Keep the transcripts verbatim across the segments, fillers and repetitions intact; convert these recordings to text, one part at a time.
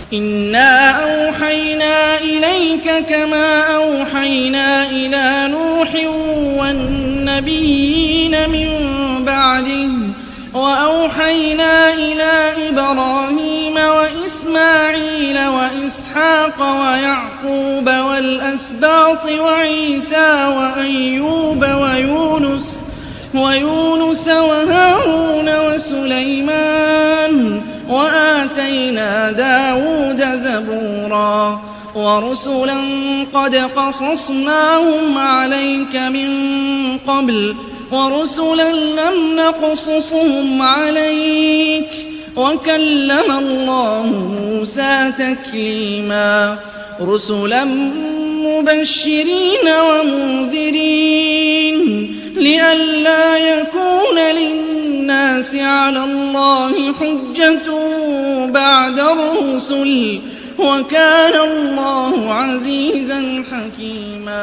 إنا أوحينا إليك كما أوحينا إلى نوح والنبيين من بعده وأوحينا إلى إبراهيم وإسماعيل وإسحاق ويعقوب والأسباط وعيسى وأيوب ويونس ويونس وهارون وسليمان وآتينا داود زبورا ورسلا قد قصصناهم عليك من قبل ورسلا لم نقصصهم عليك وكلم الله موسى تكليما رسلا مبشرين ومنذرين لئلا يكون للناس على الله حجة بعد الرسل وكان الله عزيزا حكيما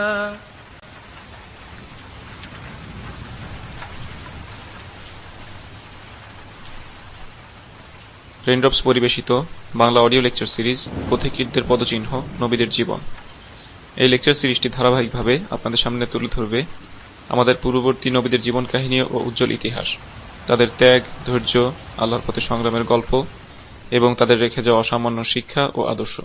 Raindrops পরিবেশিত Bangla audio lecture series পথিকৃতদের পদচিহ্ন নবীদের জীবন। এই লেকচার সিরিজটি ধারাবাহিকভাবে আপনাদের সামনে তুলে ধরবে আমাদের পূর্ববর্তী নবীদের জীবন কাহিনী ও উজ্জ্বল ইতিহাস, তাদের ত্যাগ, ধৈর্য, আল্লাহর পথে সংগ্রামের গল্প এবং তাদের রেখে যাওয়া অসামান্য শিক্ষা ও আদর্শ।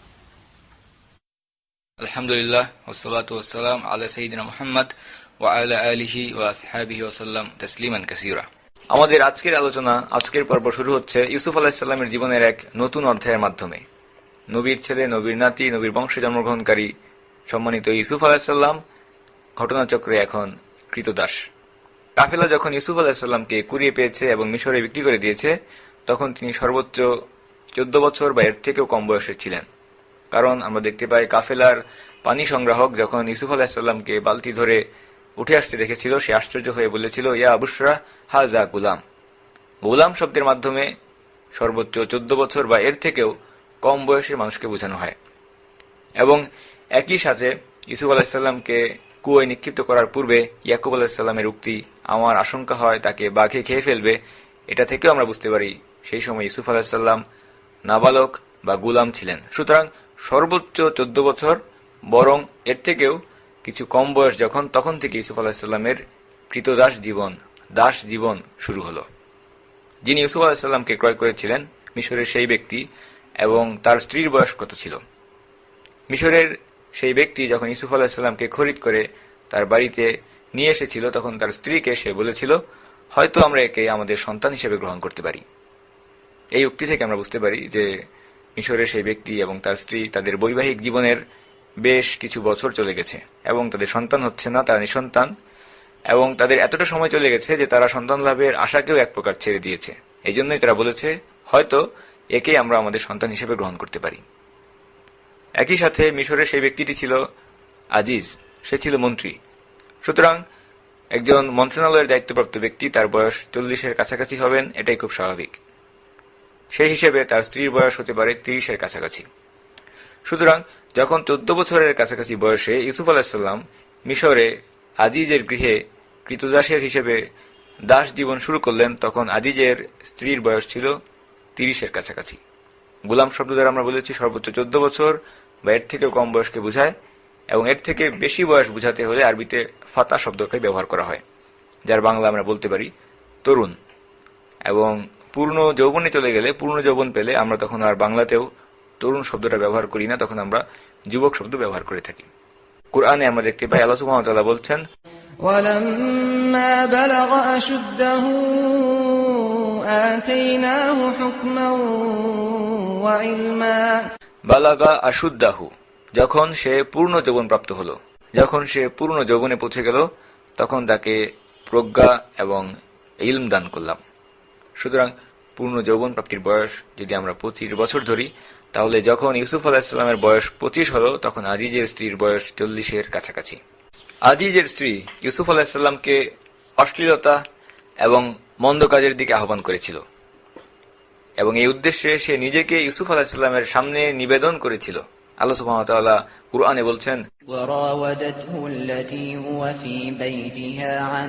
আলহামদুলিল্লাহ ওয়াসসালাতু ওয়াসসালাম আলা সাইয়্যিদিনা মুহাম্মদ ওয়া আলা আলিহি ওয়া আসহাবিহি ওয়া সাল্লাম তাসলিমান কাসীরা। আমাদের আজকের আলোচনা, আজকের পর্ব শুরু হচ্ছে ইউসুফ আলাইহিস সালামের জীবনের এক নতুন অধ্যায়ের মাধ্যমে। নবীর ছেলে, নবীর নাতি, নবীর বংশে জন্মগ্রহণকারী সম্মানিত ইউসুফ আলাইহিস সালাম ঘটনাচক্রে এখন কৃতদাস। কাফেলা যখন ইউসুফ আলাইহিস সালামকে কুড়িয়ে পেয়েছে এবং মিশরে বিক্রি করে দিয়েছে, তখন তিনি সর্বোচ্চ চোদ্দ বছর বা এর থেকেও কম বয়সের ছিলেন। কারণ আমরা দেখতে পাই কাফেলার পানি সংগ্রাহক যখন ইউসুফ আলাইহিস সালামকে বালতি ধরে উঠে আসতে দেখেছিল, সে আশ্চর্য হয়ে বলেছিল, ইয়া বুশরা হাযা গুলাম। গুলাম শব্দের মাধ্যমে সর্বোচ্চ চোদ্দ বছর বা এর থেকেও কম বয়সের মানুষকে বোঝানো হয়। এবং একই সাথে ইউসুফ আলাইহিস সালামকে কুয়োয় নিক্ষিপ্ত করার পূর্বে ইয়াকুব আলাইহিস সালামের উক্তি, আমার আশঙ্কা হয় তাকে বাঘে খেয়ে ফেলবে, এটা থেকেও আমরা বুঝতে পারি সেই সময় ইউসুফ আলাইহিস সালাম নাবালক বা গুলাম ছিলেন। সুতরাং সর্বোচ্চ চোদ্দ বছর, বরং এর থেকেও কিছু কম বয়স যখন, তখন থেকে ইউসুফ আলাইহিস সালামের কৃতদাস জীবন, দাস জীবন শুরু হলো। যিনি ইউসুফ আলাইহিস সালামকে ক্রয় করেছিলেন, মিশরের সেই ব্যক্তি, এবং তার স্ত্রীর বয়স কত ছিল? মিশরের সেই ব্যক্তি যখন ইউসুফ আলাইহিস সালামকে খরিদ করে তার বাড়িতে নিয়ে এসেছিল, তখন তার স্ত্রীকে সে বলেছিল, হয়তো আমরা একে আমাদের সন্তান হিসেবে গ্রহণ করতে পারি। এই উক্তি থেকে আমরা বুঝতে পারি যে মিশরের সেই ব্যক্তি এবং তার স্ত্রী তাদের বৈবাহিক জীবনের বেশ কিছু বছর চলে গেছে এবং তাদের সন্তান হচ্ছে না, তারা নিঃসন্তান, এবং তাদের এতটা সময় চলে গেছে যে তারা সন্তান লাভের আশাকেও এক প্রকার ছেড়ে দিয়েছে। এই জন্যই তারা বলেছে, হয়তো একে আমরা আমাদের সন্তান হিসেবে গ্রহণ করতে পারি। একই সাথে মিশরের সেই ব্যক্তিটি ছিল আজিজ, সে ছিল মন্ত্রী। সুতরাং একজন মন্ত্রণালয়ের দায়িত্বপ্রাপ্ত ব্যক্তি, তার বয়স চল্লিশের কাছাকাছি হবেন, এটাই খুব স্বাভাবিক। সেই হিসেবে তার স্ত্রীর বয়স হতে পারে তিরিশের কাছাকাছি। সুতরাং যখন চোদ্দ বছরের কাছাকাছি বয়সে ইউসুফ আলাইহিস সালাম মিশরে আজিজের গৃহে কৃতদাসের হিসেবে দাস জীবন শুরু করলেন, তখন আজিজের স্ত্রীর বয়স ছিল তিরিশের কাছাকাছি। গোলাম শব্দ দ্বারা আমরা বলেছি সর্বোচ্চ চোদ্দ বছর বা এর থেকেও কম বয়সকে বোঝায়, এবং এর থেকে বেশি বয়স বোঝাতে হলে আরবিতে ফাতা শব্দকে ব্যবহার করা হয়, যার বাংলা আমরা বলতে পারি তরুণ। এবং পূর্ণ যৌবনে চলে গেলে, পূর্ণ যৌবন পেলে আমরা তখন আর বাংলাতেও তরুণ শব্দটা ব্যবহার করি না, তখন আমরা যুবক শব্দ ব্যবহার করে থাকি। কুরআনে আমরা দেখতে পাই আল্লাহ সুবহানাহু ওয়া তাআলা বলছেন, ওয়ালাম্মা বালাগা আশুদ্দাহু আতাইনাহু হুকমান ওয়া ইলমা। বালাগা আশুদ্দাহু, যখন সে পূর্ণ যৌবন প্রাপ্ত হলো, যখন সে পূর্ণ যৌবনে পৌঁছে গেল, তখন তাকে প্রজ্ঞা এবং ইলম দান করলাম। সুতরাং পূর্ণ যৌবন প্রাপ্তির বয়স যদি আমরা পঁচিশ বছর ধরি, তাহলে যখন ইউসুফ আলাইহিস সালামের বয়স পঁচিশ হলো, তখন আজিজের স্ত্রীর বয়স চল্লিশের কাছাকাছি। আজিজের স্ত্রী ইউসুফ আলাইহিস সালামকে অশ্লীলতা এবং মন্দ কাজের দিকে আহ্বান করেছিল, এবং এই উদ্দেশ্যে সে নিজেকে ইউসুফ আলাইহিস সালামের সামনে নিবেদন করেছিল। আল্লাহ সুবহানাহু ওয়া তাআলা কুরআনে বলছেন, ওয়ারাওয়াদাতহু আল্লাতী হুয়া ফী বাইতিহা আন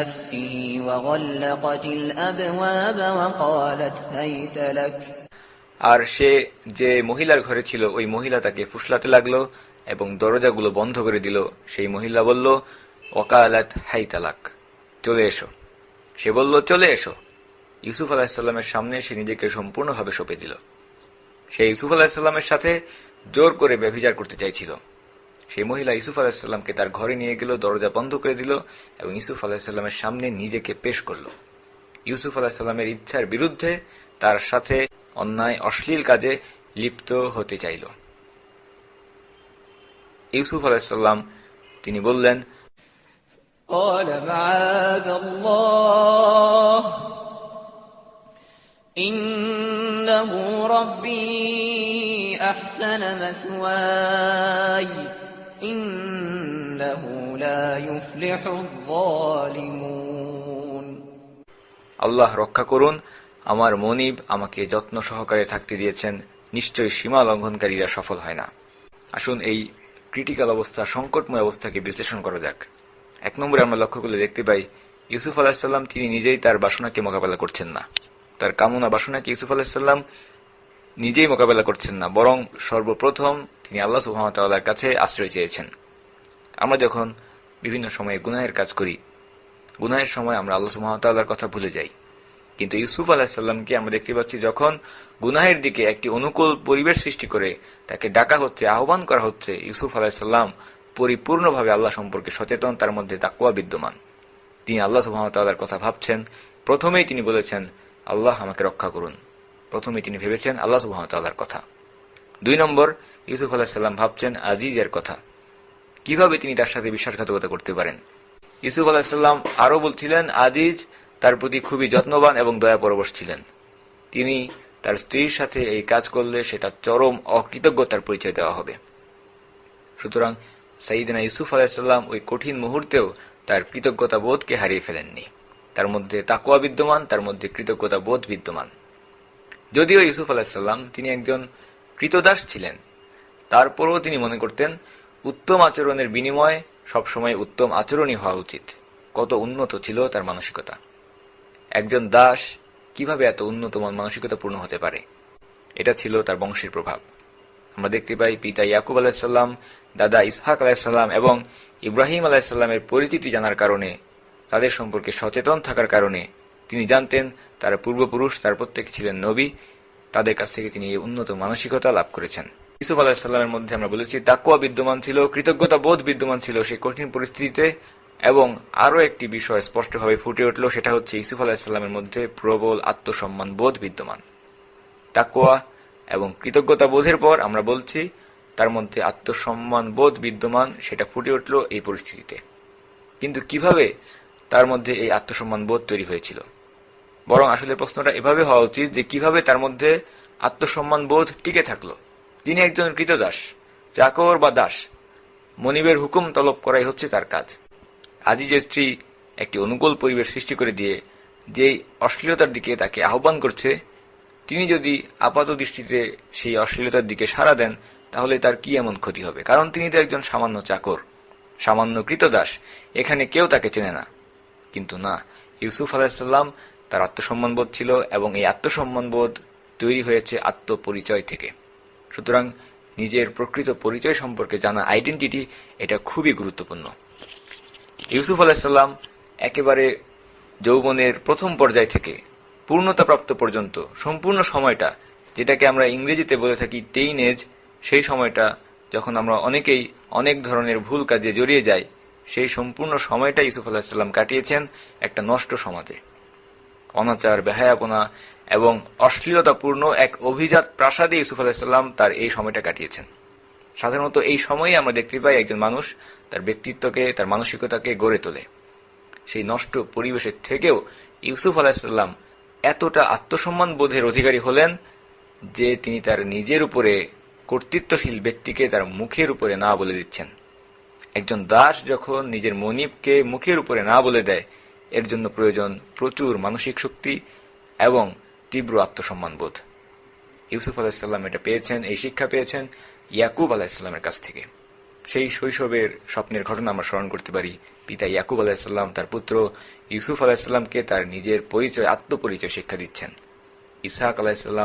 নাফসিহি ওয়া গাল্লাকাতিল আবওয়াব ওয়া ক্বালাত হাইতা লাক। আর সে যে মহিলার ঘরে ছিল ওই মহিলা তাকে ফুসলাতে লাগলো এবং দরজাগুলো বন্ধ করে দিল। সেই মহিলা বলল, ওয়াকালাত হাইতালাক, চলে এসো। সে বলল, চলে এসো। ইউসুফ আলাইহিসসালামের সামনে সে নিজেকে সম্পূর্ণভাবে সঁপে দিল। সে ইউসুফ আলাইহিসসালামের সাথে জোর করে ব্যভিচার করতে চাইছিল। সেই মহিলা ইউসুফ আলাইহিসসালামকে তার ঘরে নিয়ে গেল, দরজা বন্ধ করে দিল এবং ইউসুফ আলাইহিসসালামের সামনে নিজেকে পেশ করল। ইউসুফ আলাইহিসসালামের ইচ্ছার বিরুদ্ধে তার সাথে অন্যায় অশ্লীল কাজে লিপ্ত হতে চাইল। ইউসুফ আলাইহিসসালাম তিনি বললেন, قال معاذ الله إنه ربي أحسن مثواي إنه لا يفلح الظالمون আল্লাহ রক্ষা করুন, আমার মনিব আমাকে যত্ন সহকারে থাকতে দিয়েছেন, নিশ্চয়ই সীমা লঙ্ঘনকারীরা সফল হয় না। আসুন এই ক্রিটিক্যাল অবস্থা, সংকটময় অবস্থাকে বিশ্লেষণ করা যাক। এক নম্বরে আমরা লক্ষ্য করলে দেখতে পাই ইউসুফ আলাইহিসসালাম তিনি নিজেই তার বাসনাকে মোকাবেলা করছেন না, তার কামনা বাসনাকে ইউসুফ আলাইহিসসালাম নিজেই মোকাবেলা করছেন না, বরং সর্বপ্রথম তিনি আল্লাহ সুবহানাহু ওয়া তাআলার কাছে আশ্রয় চেয়েছেন। আমরা যখন বিভিন্ন সময়ে গুনাহের কাজ করি, গুনাহের সময় আমরা আল্লাহ সুবহানাহু ওয়া তাআলার কথা ভুলে যাই, কিন্তু ইউসুফ আলাইহিসসালামকে আমরা দেখতে পাচ্ছি যখন গুনাহের দিকে একটি অনুকূল পরিবেশ সৃষ্টি করে তাকে ডাকা হচ্ছে, আহ্বান করা হচ্ছে, ইউসুফ আলাইহিসসালাম পরিপূর্ণভাবে আল্লাহ সম্পর্কে সচেতন, তার মধ্যে তাকওয়া বিদ্যমান। তিনি আল্লাহ সুবহানাহু ওয়া তাআলার কথা ভাবছেন। প্রথমেই তিনি বলেছেন, আল্লাহ আমাকে রক্ষা করুন। প্রথমেই তিনি ভেবেছেন আল্লাহ সুবহানাহু ওয়া তাআলার কথা। দুই নম্বর, ইউসুফ আলাইহিসসালাম ভাবছেন আজিজের কথা, কিভাবে তিনি তার সাথে বিশ্বাসঘাতকতা করতে পারেন। ইউসুফ আলাইহিসসালাম আরো বলছিলেন আজিজ তার প্রতি খুবই যত্নবান এবং দয়াপরবশ ছিলেন। তিনি তার স্ত্রীর সাথে এই কাজ করলে সেটা চরম অকৃতজ্ঞতার পরিচয় দেওয়া হবে। সুতরাং সাইয়েদনা ইউসুফ আলাইহিসসালাম ওই কঠিন মুহূর্তেও তার কৃতজ্ঞতা বোধকে হারিয়ে ফেলেননি। তার মধ্যে তাকওয়া বিদ্যমান, তার মধ্যে কৃতজ্ঞতা বোধ বিদ্যমান। যদিও ইউসুফ আলাইহিসসালাম তিনি একজন কৃতদাস ছিলেন, তারপরও তিনি মনে করতেন উত্তম আচরণের বিনিময়ে সবসময় উত্তম আচরণই হওয়া উচিত। কত উন্নত ছিল তার মানসিকতা! একজন দাস কিভাবে এত উন্নত মানসিকতা পূর্ণ হতে পারে? এটা ছিল তার বংশের প্রভাব। আমরা দেখতে পাই পিতা ইয়াকুব আলাইহিসসালাম, দাদা ইসহাক আলাইহিসসালাম এবং ইব্রাহিম আলাইহিসসালামের পরিচিতি জানার কারণে, তাদের সম্পর্কে সচেতন থাকার কারণে তিনি জানতেন তারা পূর্বপুরুষ, তার প্রত্যেকে ছিলেন নবী, তাদের কাছ থেকে তিনি এই উন্নত মানসিকতা লাভ করেছেন। ইউসুফ আলাইহিসসালামের মধ্যে আমরা বলেছি তাকওয়া বিদ্যমান ছিল, কৃতজ্ঞতা বোধ বিদ্যমান ছিল সেই কঠিন পরিস্থিতিতে। এবং আরো একটি বিষয় স্পষ্টভাবে ফুটে উঠল, সেটা হচ্ছে ইউসুফ আলাইহিসসালামের মধ্যে প্রবল আত্মসম্মান বোধ বিদ্যমান। তাকওয়া এবং কৃতজ্ঞতা বোধের পর আমরা বলছি তার মধ্যে আত্মসম্মান বোধ বিদ্যমান, সেটা ফুটে উঠল এই পরিস্থিতিতে। কিন্তু কিভাবে তার মধ্যে এই আত্মসম্মান বোধ তৈরি হয়েছিল? বরং আসলে প্রশ্নটা এভাবে হওয়া উচিত যে কিভাবে তার মধ্যে আত্মসম্মান বোধ টিকে থাকলো। তিনি একজন কৃতদাস, চাকর বা দাস, মনিবের হুকুম তলব করাই হচ্ছে তার কাজ। আজিজের স্ত্রী একটি অনুকূল পরিবেশ সৃষ্টি করে দিয়ে যে অশ্লীলতার দিকে তাকে আহ্বান করছে, তিনি যদি আপাত দৃষ্টিতে সেই অশ্লীলতার দিকে সাড়া দেন তাহলে তার কি এমন ক্ষতি হবে? কারণ তিনি তো একজন সামান্য চাকর, সামান্য কৃতদাস, এখানে কেউ তাকে চেনে না। কিন্তু না, ইউসুফ আলাইহিসসালাম তার আত্মসম্মানবোধ ছিল এবং এই আত্মসম্মানবোধ তৈরি হয়েছে আত্মপরিচয় থেকে। সুতরাং নিজের প্রকৃত পরিচয় সম্পর্কে জানা, আইডেন্টিটি, এটা খুবই গুরুত্বপূর্ণ। ইউসুফ আলাইহিসসালাম একেবারে যৌবনের প্রথম পর্যায় থেকে পূর্ণতাপ্রাপ্ত পর্যন্ত সম্পূর্ণ সময়টা, যেটাকে আমরা ইংরেজিতে বলে থাকি টেইন এজ, সেই সময়টা যখন আমরা অনেকেই অনেক ধরনের ভুল কাজে জড়িয়ে যাই, সেই সম্পূর্ণ সময়টা ইউসুফ আলাইহিসসালাম কাটিয়েছেন একটা নষ্ট সমাজে। অনাচার, বেহায়াপনা এবং অশ্লীলতাপূর্ণ এক অভিজাত প্রাসাদে ইউসুফ আলাইহিসসালাম তার এই সময়টা কাটিয়েছেন। সাধারণত এই সময়ে আমরা দেখতে পাই একজন মানুষ তার ব্যক্তিত্বকে, তার মানসিকতাকে গড়ে তোলে। সেই নষ্ট পরিবেশের থেকেও ইউসুফ আলাইহিসসালাম এতটা আত্মসম্মান বোধের অধিকারী হলেন যে তিনি তার নিজের উপরে কর্তৃত্বশীল ব্যক্তিকে তার মুখের উপরে না বলে দিচ্ছেন। একজন দাস যখন নিজের মনিবকে মুখের উপরে না বলে দেয়, এর জন্য প্রয়োজন প্রচুর মানসিক শক্তি এবং তীব্র আত্মসম্মান বোধ। ইউসুফ আলাইহিসসালাম এটা পেয়েছেন, এই শিক্ষা পেয়েছেন ইয়াকুব আলাইহিসসালামের কাছ থেকে। সেই শৈশবের স্বপ্নের ঘটনা আমরা স্মরণ করতে পারি। পিতা ইয়াকুব আলাইহিসসালাম তার পুত্র ইউসুফ আলাইহিসসালামকে তার নিজের পরিচয়, আত্মপরিচয় শিক্ষা দিচ্ছেন। ইসহাক আলাইহিসসালাম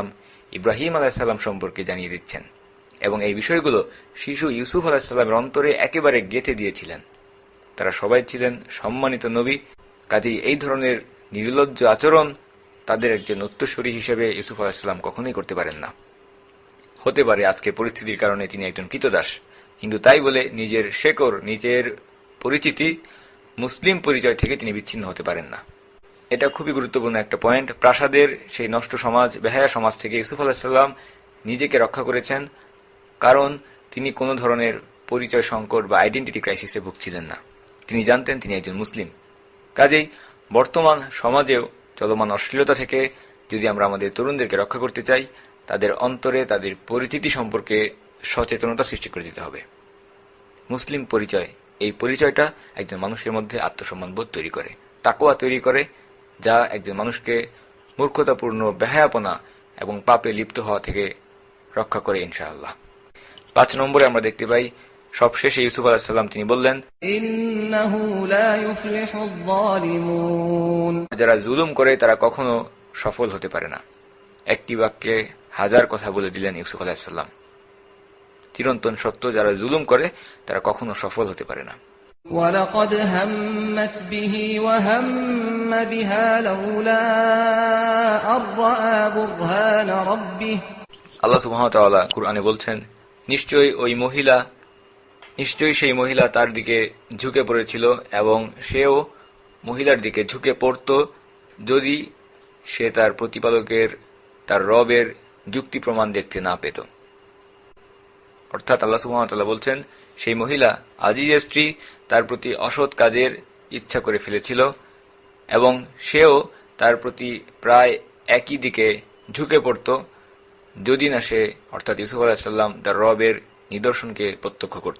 ইব্রাহিম আলাইহিসসালাম সম্পর্কে জানিয়ে দিচ্ছেন এবং এই বিষয়গুলো শিশু ইউসুফ আলাইহিসসালামের অন্তরে একেবারে গেঁথে দিয়েছিলেন। তারা সবাই ছিলেন সম্মানিত নবী, কাজেই এই ধরনের নির্লজ্জ আচরণ তাদের একজন উত্তরসূরি হিসেবে ইউসুফ আলাইহিসসালাম কখনোই করতে পারেন না। হতে পারে আজকে পরিস্থিতির কারণে তিনি একজন কৃতদাস, কিন্তু তাই বলে নিজের শেকড়, নিজের পরিচিতি, মুসলিম পরিচয় থেকে তিনি বিচ্ছিন্ন হতে পারেন না। এটা খুবই গুরুত্বপূর্ণ একটা পয়েন্ট। প্রাসাদের সেই নষ্ট সমাজ, বেহায়া সমাজ থেকে ইউসুফ আলাইহিসসালাম নিজেকে রক্ষা করেছেন, কারণ তিনি কোনো ধরনের পরিচয় সংকট বা আইডেন্টিটি ক্রাইসিসে ভুগছিলেন না। তিনি জানতেন তিনি একজন মুসলিম। কাজেই বর্তমান সমাজেও চলমান অশ্লীলতা থেকে যদি আমরা আমাদের তরুণদেরকে রক্ষা করতে চাই, তাদের অন্তরে তাদের পরিচিতি সম্পর্কে সচেতনতা সৃষ্টি করে দিতে হবে। মুসলিম পরিচয়, এই পরিচয়টা একজন মানুষের মধ্যে আত্মসম্মান বোধ তৈরি করে, তাকওয়া তৈরি করে, যা একজন মানুষকে মূর্খতাপূর্ণ বেহায়াপনা এবং পাপে লিপ্ত হওয়া থেকে রক্ষা করে ইনশাআল্লাহ। পাঁচ নম্বরে আমরা দেখতে পাই, সবশেষে ইউসুফ আলাইহিস সালাম তিনি বললেন, ইন্নাহু লা ইউফলিহুয যালিমুন, যারা জুলুম করে তারা কখনো সফল হতে পারে না। একটি বাক্যে হাজার কথা বলে দিলেন ইউসুফ আলাইহিস সালাম। চিরন্তন সত্য, যারা জুলুম করে তারা কখনো সফল হতে পারে না। ওয়ালাকাদ হাম্মাত বিহি ওয়া হাম্মা বিহা লাউলা আররা বুরহান রাব্বিহ। আল্লাহ সুবহানাহু ওয়া তাআলা কুরআনে বলছেন, নিশ্চয়ই ওই মহিলা, নিশ্চয়ই সেই মহিলা তার দিকে ঝুঁকে পড়েছিল এবং সেও মহিলার দিকে ঝুঁকে পড়ত যদি সে তার প্রতিপালকের, তার রবের যুক্তি প্রমাণ দেখতে না পেত। অর্থাৎ আল্লাহ সুবহানাহু ওয়া তাআলা বলছেন, সেই মহিলা আজিজের স্ত্রী তার প্রতি অসৎ কাজের ইচ্ছা করে ফেলেছিল এবং সেও তার প্রতি প্রায় একই দিকে ঝুঁকে পড়ত যদি না সে, অর্থাৎ ইউসুফ আলাইহিস সালাম, তার রবের নিদর্শনকে প্রত্যক্ষ করত।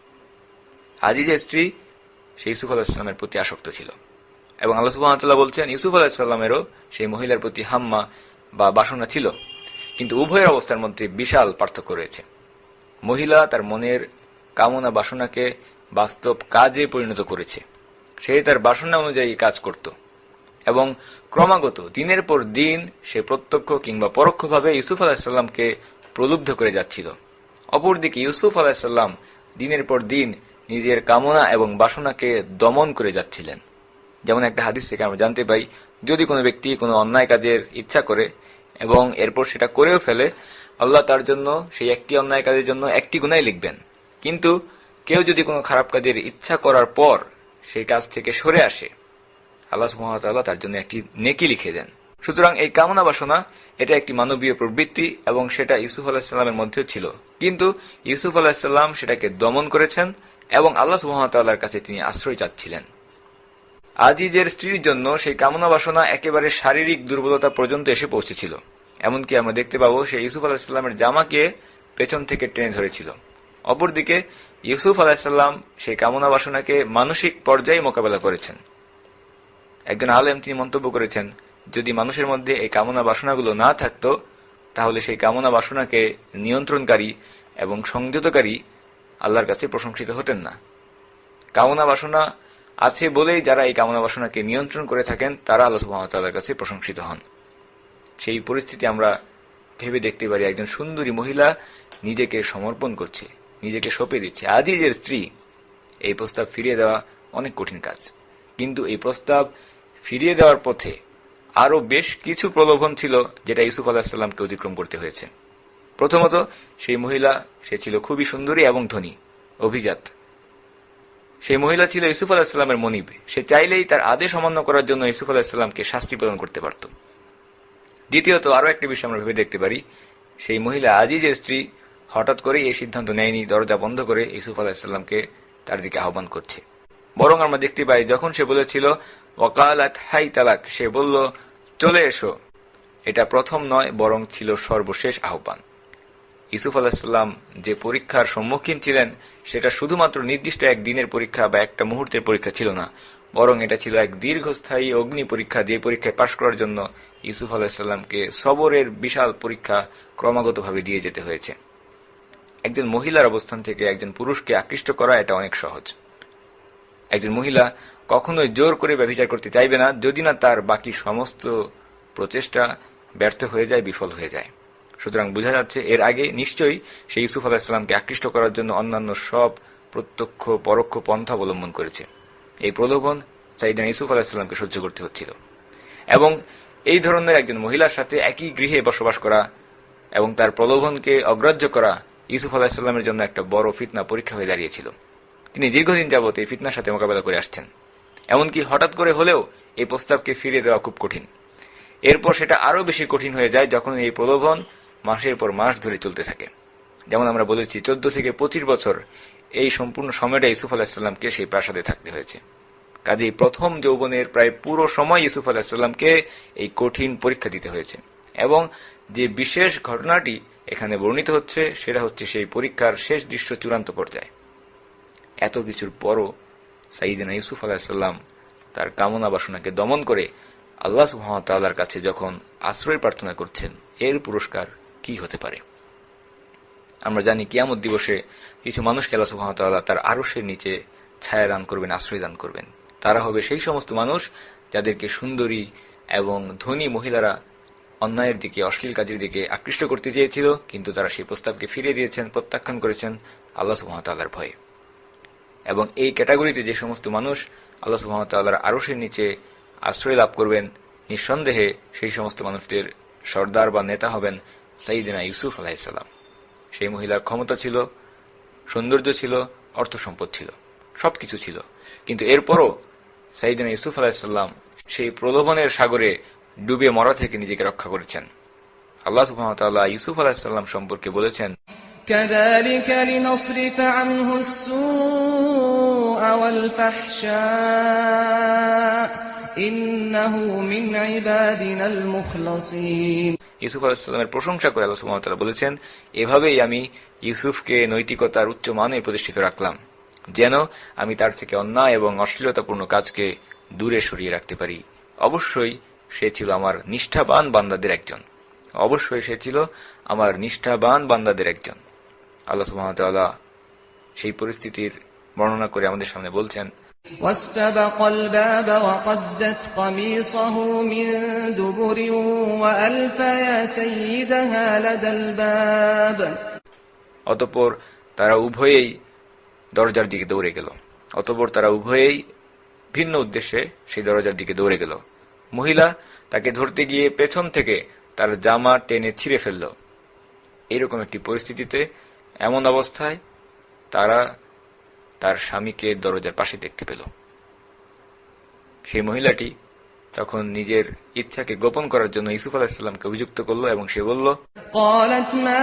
আজিজের স্ত্রী সে ইউসুফ আলাইহিস সালামের প্রতি আসক্ত ছিল এবং আল্লাহ সুবহানাহু ওয়া তাআলা বলছেন, ইউসুফ আলাইহিস সালামেরও সেই মহিলার প্রতি হাম্মা বা বাসনা ছিল, কিন্তু উভয়ের অবস্থার মধ্যে বিশাল পার্থক্য রয়েছে। মহিলা তার মনের কামনা বাসনাকে বাস্তব কাজে পরিণত করেছে, সে তার বাসনা অনুযায়ী কাজ করত এবং ক্রমাগত দিনের পর দিন সে প্রত্যক্ষ কিংবা পরোক্ষভাবে ইউসুফ আলাইহিস সালামকে প্রলুব্ধ করে যাচ্ছিল। অপরদিকে ইউসুফ আলাইহিস সালাম দিনের পর দিন নিজের কামনা এবং বাসনাকে দমন করে যাচ্ছিলেন। যেমন একটা হাদিস থেকে আমরা জানতে পাই, যদি কোনো ব্যক্তি কোনো অন্যায় কাজের ইচ্ছা করে এবং এরপর সেটা করেও ফেলে, আল্লাহ তার জন্য সেই একটি অন্যায় কাজের জন্য একটি গুনাহ লিখবেন। কিন্তু কেউ যদি কোনো খারাপ কাজের ইচ্ছা করার পর সেই কাজ থেকে সরে আসে, আল্লাহ সুবহানাহু ওয়া তাআলা তার জন্য একটি নেকি লিখে দেন। সুতরাং এই কামনা বাসনা এটা একটি মানবীয় প্রবৃত্তি এবং সেটা ইউসুফ আলাইহিস সালামের মধ্যেও ছিল, কিন্তু ইউসুফ আলাইহিস সালাম সেটাকে দমন করেছেন এবং আল্লাহ সুবহানাহু ওয়া তাআলার কাছে তিনি আশ্রয় চাচ্ছিলেন। আজিজের স্ত্রীর জন্য সেই কামনা বাসনা একেবারে শারীরিক দুর্বলতা পর্যন্ত এসে পৌঁছেছিল। এমনকি আমরা দেখতে পাবো সে ইউসুফ আলাইহিস সালামের জামাকে পেছন থেকে টেনে ধরেছিল। অপরদিকে ইউসুফ আলাইহিস সালাম সেই কামনা বাসনাকে মানসিক পর্যায়ে মোকাবেলা করেছেন। একজন আলেম তিনি মন্তব্য করেছেন, যদি মানুষের মধ্যে এই কামনা বাসনাগুলো না থাকত, তাহলে সেই কামনা বাসনাকে নিয়ন্ত্রণকারী এবং সংযতকারী আল্লাহর কাছে প্রশংসিত হতেন না। কামনা বাসনা আছে বলেই যারা এই কামনা বাসনাকে নিয়ন্ত্রণ করে থাকেন তারা আল্লাহ সুবহানাহু ওয়া তাআলার কাছে প্রশংসিত হন। সেই পরিস্থিতি আমরা ভেবে দেখতে পারি, একজন সুন্দরী মহিলা নিজেকে সমর্পণ করছে, নিজেকে সঁপে দিচ্ছে আজিজের স্ত্রী। এই প্রস্তাব ফিরিয়ে দেওয়া অনেক কঠিন কাজ, কিন্তু এই প্রস্তাব ফিরিয়ে দেওয়ার পথে আরো বেশ কিছু প্রলোভন ছিল যেটা ইউসুফ আলাইহিস সালামকে অতিক্রম করতে হয়েছে। প্রথমত, সেই মহিলা সে ছিল খুবই সুন্দরী এবং ধনী, অভিজাত। সেই মহিলা ছিল ইউসুফ আলাইহিস সালামের মনিব। সে চাইলেই তার আদেশ অমান্য করার জন্য ইউসুফ আলাইহিস সালামকে শাস্তি প্রদান করতে পারত। দ্বিতীয়ত, আরো একটা বিষয় আমরা ভেবে দেখতে পারি, সেই মহিলা আজিজের স্ত্রী হঠাৎ করে এই সিদ্ধান্ত নেয়নি দরজা বন্ধ করে ইউসুফ আলাইহিস সালামকে তার দিকে আহ্বান করছে। বরং আমরা দেখতে পাই যখন সে বলেছিল ওয়াকালাত হাই তালাক, সে বলল চলে এসো, এটা প্রথম নয় বরং ছিল সর্বশেষ আহ্বান। ইউসুফ আলাইহিস সালাম যে পরীক্ষার সম্মুখীন ছিলেন সেটা শুধুমাত্র নির্দিষ্ট এক দিনের পরীক্ষা বা একটা মুহূর্তের পরীক্ষা ছিল না, বরং এটা ছিল এক দীর্ঘস্থায়ী অগ্নি পরীক্ষা, যে পরীক্ষায় পাশ করার জন্য ইউসুফ আলাইহিস সালামকে সবরের বিশাল পরীক্ষা ক্রমাগতভাবে দিয়ে যেতে হয়েছে। একজন মহিলার অবস্থান থেকে একজন পুরুষকে আকৃষ্ট করা এটা অনেক সহজ। একজন মহিলা কখনোই জোর করে ব্যভিচার করতে চাইবে না যদি না তার বাকি সমস্ত প্রচেষ্টা ব্যর্থ হয়ে যায়, বিফল হয়ে যায়। সুতরাং বোঝা যাচ্ছে এর আগে নিশ্চয়ই সে ইউসুফ আলাইহিসসালামকে আকৃষ্ট করার জন্য অন্যান্য সব প্রত্যক্ষ পরোক্ষ পন্থা অবলম্বন করেছে। এই প্রলোভন সাইয়েদনা ইউসুফ আলাইহিসসালামকে সহ্য করতে হচ্ছিল। এবং এই ধরনের একজন মহিলার সাথে একই গৃহে বসবাস করা এবং তার প্রলোভনকে অগ্রাহ্য করা ইউসুফ আলাইহিসসালামের জন্য একটা বড় ফিতনা পরীক্ষা হয়ে দাঁড়িয়েছিল। তিনি দীর্ঘদিন যাবত এই ফিতনার সাথে মোকাবেলা করে আসছেন। এমনকি হঠাৎ করে হলেও এই প্রস্তাবকে ফিরিয়ে দেওয়া খুব কঠিন। এরপর সেটা আরো বেশি কঠিন হয়ে যায় যখন এই প্রলোভন মাসের পর মাস ধরে চলতে থাকে। যেমন আমরা বলেছি, চোদ্দ থেকে পঁচিশ বছর এই সম্পূর্ণ সময়টা ইউসুফ আলাইহিসসালামকে সেই প্রাসাদে থাকতে হয়েছে। কাজেই প্রথম যৌবনের প্রায় পুরো সময় ইউসুফ আলাইহিসসালামকে এই কঠিন পরীক্ষা দিতে হয়েছে। এবং যে বিশেষ ঘটনাটি এখানে বর্ণিত হচ্ছে সেটা হচ্ছে সেই পরীক্ষার শেষ দৃশ্য, চূড়ান্ত পর্যায়ে। এত কিছুর পরও সাইয়েদনা ইউসুফ আলাইহিসসালাম তার কামনা বাসনাকে দমন করে আল্লাহ সুবহানাহু ওয়া তাআলার কাছে যখন আশ্রয় প্রার্থনা করছেন, এর পুরস্কার কি হতে পারে? আমরা জানি কিয়ামত দিবসে কিছু মানুষকে আল্লাহ সুবহানাহু ওয়া তাআলা তার আরশের নিচে ছায়া দান করবেন, আশ্রয় দান করবেন। তারা হবে সেই সমস্ত মানুষ যাদেরকে সুন্দরী এবং ধনী মহিলারা অন্যায়ের দিকে, অশ্লীল কাজের দিকে আকৃষ্ট করতে চেয়েছিল, কিন্তু তারা সেই প্রস্তাবকে ফিরিয়ে দিয়েছেন, প্রত্যাখ্যান করেছেন আল্লাহ সুবহানাহু ওয়া তাআলার ভয়ে। এবং এই ক্যাটাগরিতে যে সমস্ত মানুষ আল্লাহ সুবহানাহু ওয়া তাআলার আরশের নিচে আশ্রয় লাভ করবেন, নিঃসন্দেহে সেই সমস্ত মানুষদের সর্দার বা নেতা হবেন সাইয়েদনা ইউসুফ আলাইহিসসালাম। সেই মহিলার ক্ষমতা ছিল, সৌন্দর্য ছিল, অর্থ সম্পদ ছিল, সবকিছু ছিল, কিন্তু এরপরও সাইয়েদনা ইউসুফ আলাইহিসসালাম সেই প্রলোভনের সাগরে ডুবে মরা থেকে নিজেকে রক্ষা করেছেন। আল্লাহ সুবহানাহু ওয়া তাআলা ইউসুফ আলাইহিসসালাম সম্পর্কে বলেছেন, كذلك لنصرف عنه السوء والفحشاء إنه من عبادنا المخلصين। ইউসুফ আলাইহিস সালামের প্রশংসা করে আল্লাহ সুবহানাহু ওয়া তাআলা বলেছেন, এভাবেই আমি ইউসুফকে নৈতিকতার উচ্চ মানে প্রতিষ্ঠিত রাখলাম, যেন আমি তার থেকে অন্যায় এবং অশ্লীলতাপূর্ণ কাজকে দূরে সরিয়ে রাখতে পারি। অবশ্যই সে ছিল আমার নিষ্ঠাবান বান্দাদের একজন, অবশ্যই সে ছিল আমার নিষ্ঠাবান বান্দাদের একজন। আল্লাহ সুবহানাহু ওয়া তাআলা সেই পরিস্থিতির বর্ণনা করে আমাদের সামনে বলছেন, واستبق الباب وقدت قميصه من دبر وألف يا سيدها لدى الباب। অতঃপর তারা উভয়েই দরজার দিকে দৌড়ে গেল অতঃপর তারা উভয়েই ভিন্ন উদ্দেশ্যে সেই দরজার দিকে দৌড়ে গেল। মহিলা তাকে ধরতে গিয়ে পেছন থেকে তার জামা টেনে ছিঁড়ে ফেলল। এইরকম একটি পরিস্থিতিতে, এমন অবস্থায় তারা তার স্বামীকে দরজার পাশে দেখতে পেল। সেই মহিলাটি তখন নিজের ইচ্ছাকে গোপন করার জন্য ইউসুফ আলাইহিস সালামকে অভিযুক্ত করল এবং সে বলল, قالت ما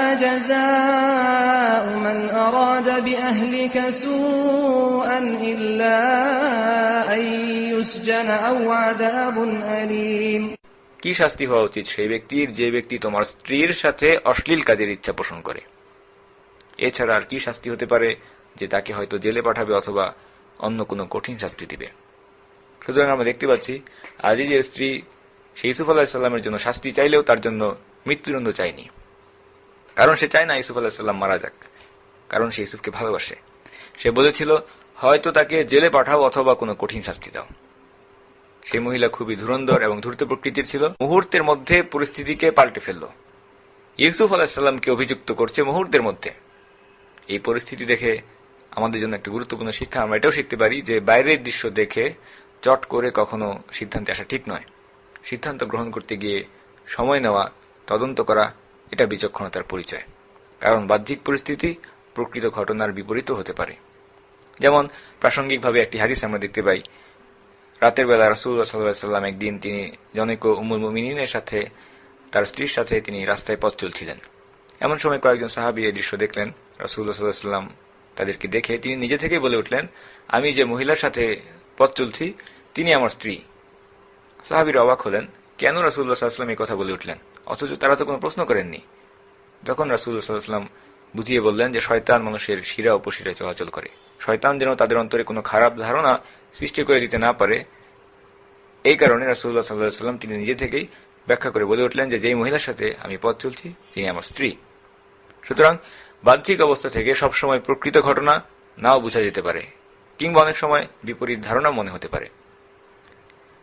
جزاء من أراد بأهلك سوءا إلا أن يسجن أو عذاب أليم। কি শাস্তি হওয়া উচিত সেই ব্যক্তির যে ব্যক্তি তোমার স্ত্রীর সাথে অশ্লীল কাজের ইচ্ছা পোষণ করে? এছাড়া আর কি শাস্তি হতে পারে যে তাকে হয়তো জেলে পাঠাবে অথবা অন্য কোনো কঠিন শাস্তি দিবে। সুতরাং আমরা দেখতে পাচ্ছি আজিজের স্ত্রী সেই ইউসুফ আলাইহিস সালামের জন্য শাস্তি চাইলেও তার জন্য মৃত্যুদণ্ড চায়নি, কারণ সে চায় না ইউসুফ আলাইহিস সালাম মারা যাক, কারণ সে ইউসুফকে ভালোবাসে। সে বলেছিল, হয়তো তাকে জেলে পাঠাও অথবা কোনো কঠিন শাস্তি দাও। সেই মহিলা খুবই ধুরন্ধর এবং ধূর্ত প্রকৃতির ছিল। মুহূর্তের মধ্যে পরিস্থিতিকে পাল্টে ফেলল। ইউসুফ আলাইহিস সালামকে অভিযুক্ত করছে মুহূর্তের মধ্যে। এই পরিস্থিতি দেখে আমাদের জন্য একটা গুরুত্বপূর্ণ শিক্ষা আমরা এটাও শিখতে পারি যে বাইরের দৃশ্য দেখে চট করে কখনো সিদ্ধান্তে আসা ঠিক নয়। সিদ্ধান্ত গ্রহণ করতে গিয়ে সময় নেওয়া, তদন্ত করা, এটা বিচক্ষণতার পরিচয়। কারণ বাহ্যিক পরিস্থিতি প্রকৃত ঘটনার বিপরীত হতে পারে। যেমন প্রাসঙ্গিকভাবে একটি হাদিস আমরা দেখতে পাই, রাতের বেলা রাসূলুল্লাহ সাল্লাল্লাহু আলাইহি ওয়াসাল্লাম একদিন তিনি জনৈক উম্মুল মুমিনিনের সাথে তার স্ত্রীর সাথে তিনি রাস্তায় পথ চলছিলেন। এমন সময় কয়েকজন সাহাবী এই দৃশ্য দেখলেন। রাসূলুল্লাহ সাল্লাল্লাহু আলাইহি ওয়াসাল্লাম তাদেরকে দেখে তিনি নিজে থেকেই বলে উঠলেন, আমি যে মহিলার সাথে পথ চলছি তিনি আমার স্ত্রী। সাহাবীরা অবাক হলেন, কেন রাসূলুল্লাহ সাল্লাল্লাহু আলাইহি ওয়াসাল্লাম এই কথা বলে উঠলেন, অথচ তারা তো কোনো প্রশ্ন করেননি। তখন রাসূলুল্লাহ সাল্লাল্লাহু আলাইহি ওয়াসাল্লাম বুঝিয়ে বললেন যে শয়তান মানুষের শিরা উপশিরায় চলাচল করে, শয়তান যেন তাদের অন্তরে কোনো খারাপ ধারণা সৃষ্টি করে দিতে না পারে। এই কারণে রাসূলুল্লাহ সাল্লাল্লাহু আলাইহি ওয়াসাল্লাম তিনি নিজে থেকেই ব্যাখ্যা করে বলে উঠলেন যে যেই মহিলার সাথে আমি পথ চলছি তিনি আমার স্ত্রী। সুতরাং বাহ্যিক অবস্থা থেকে সবসময় প্রকৃত ঘটনা নাও বোঝা যেতে পারে, কিংবা অনেক সময় বিপরীত ধারণা মনে হতে পারে।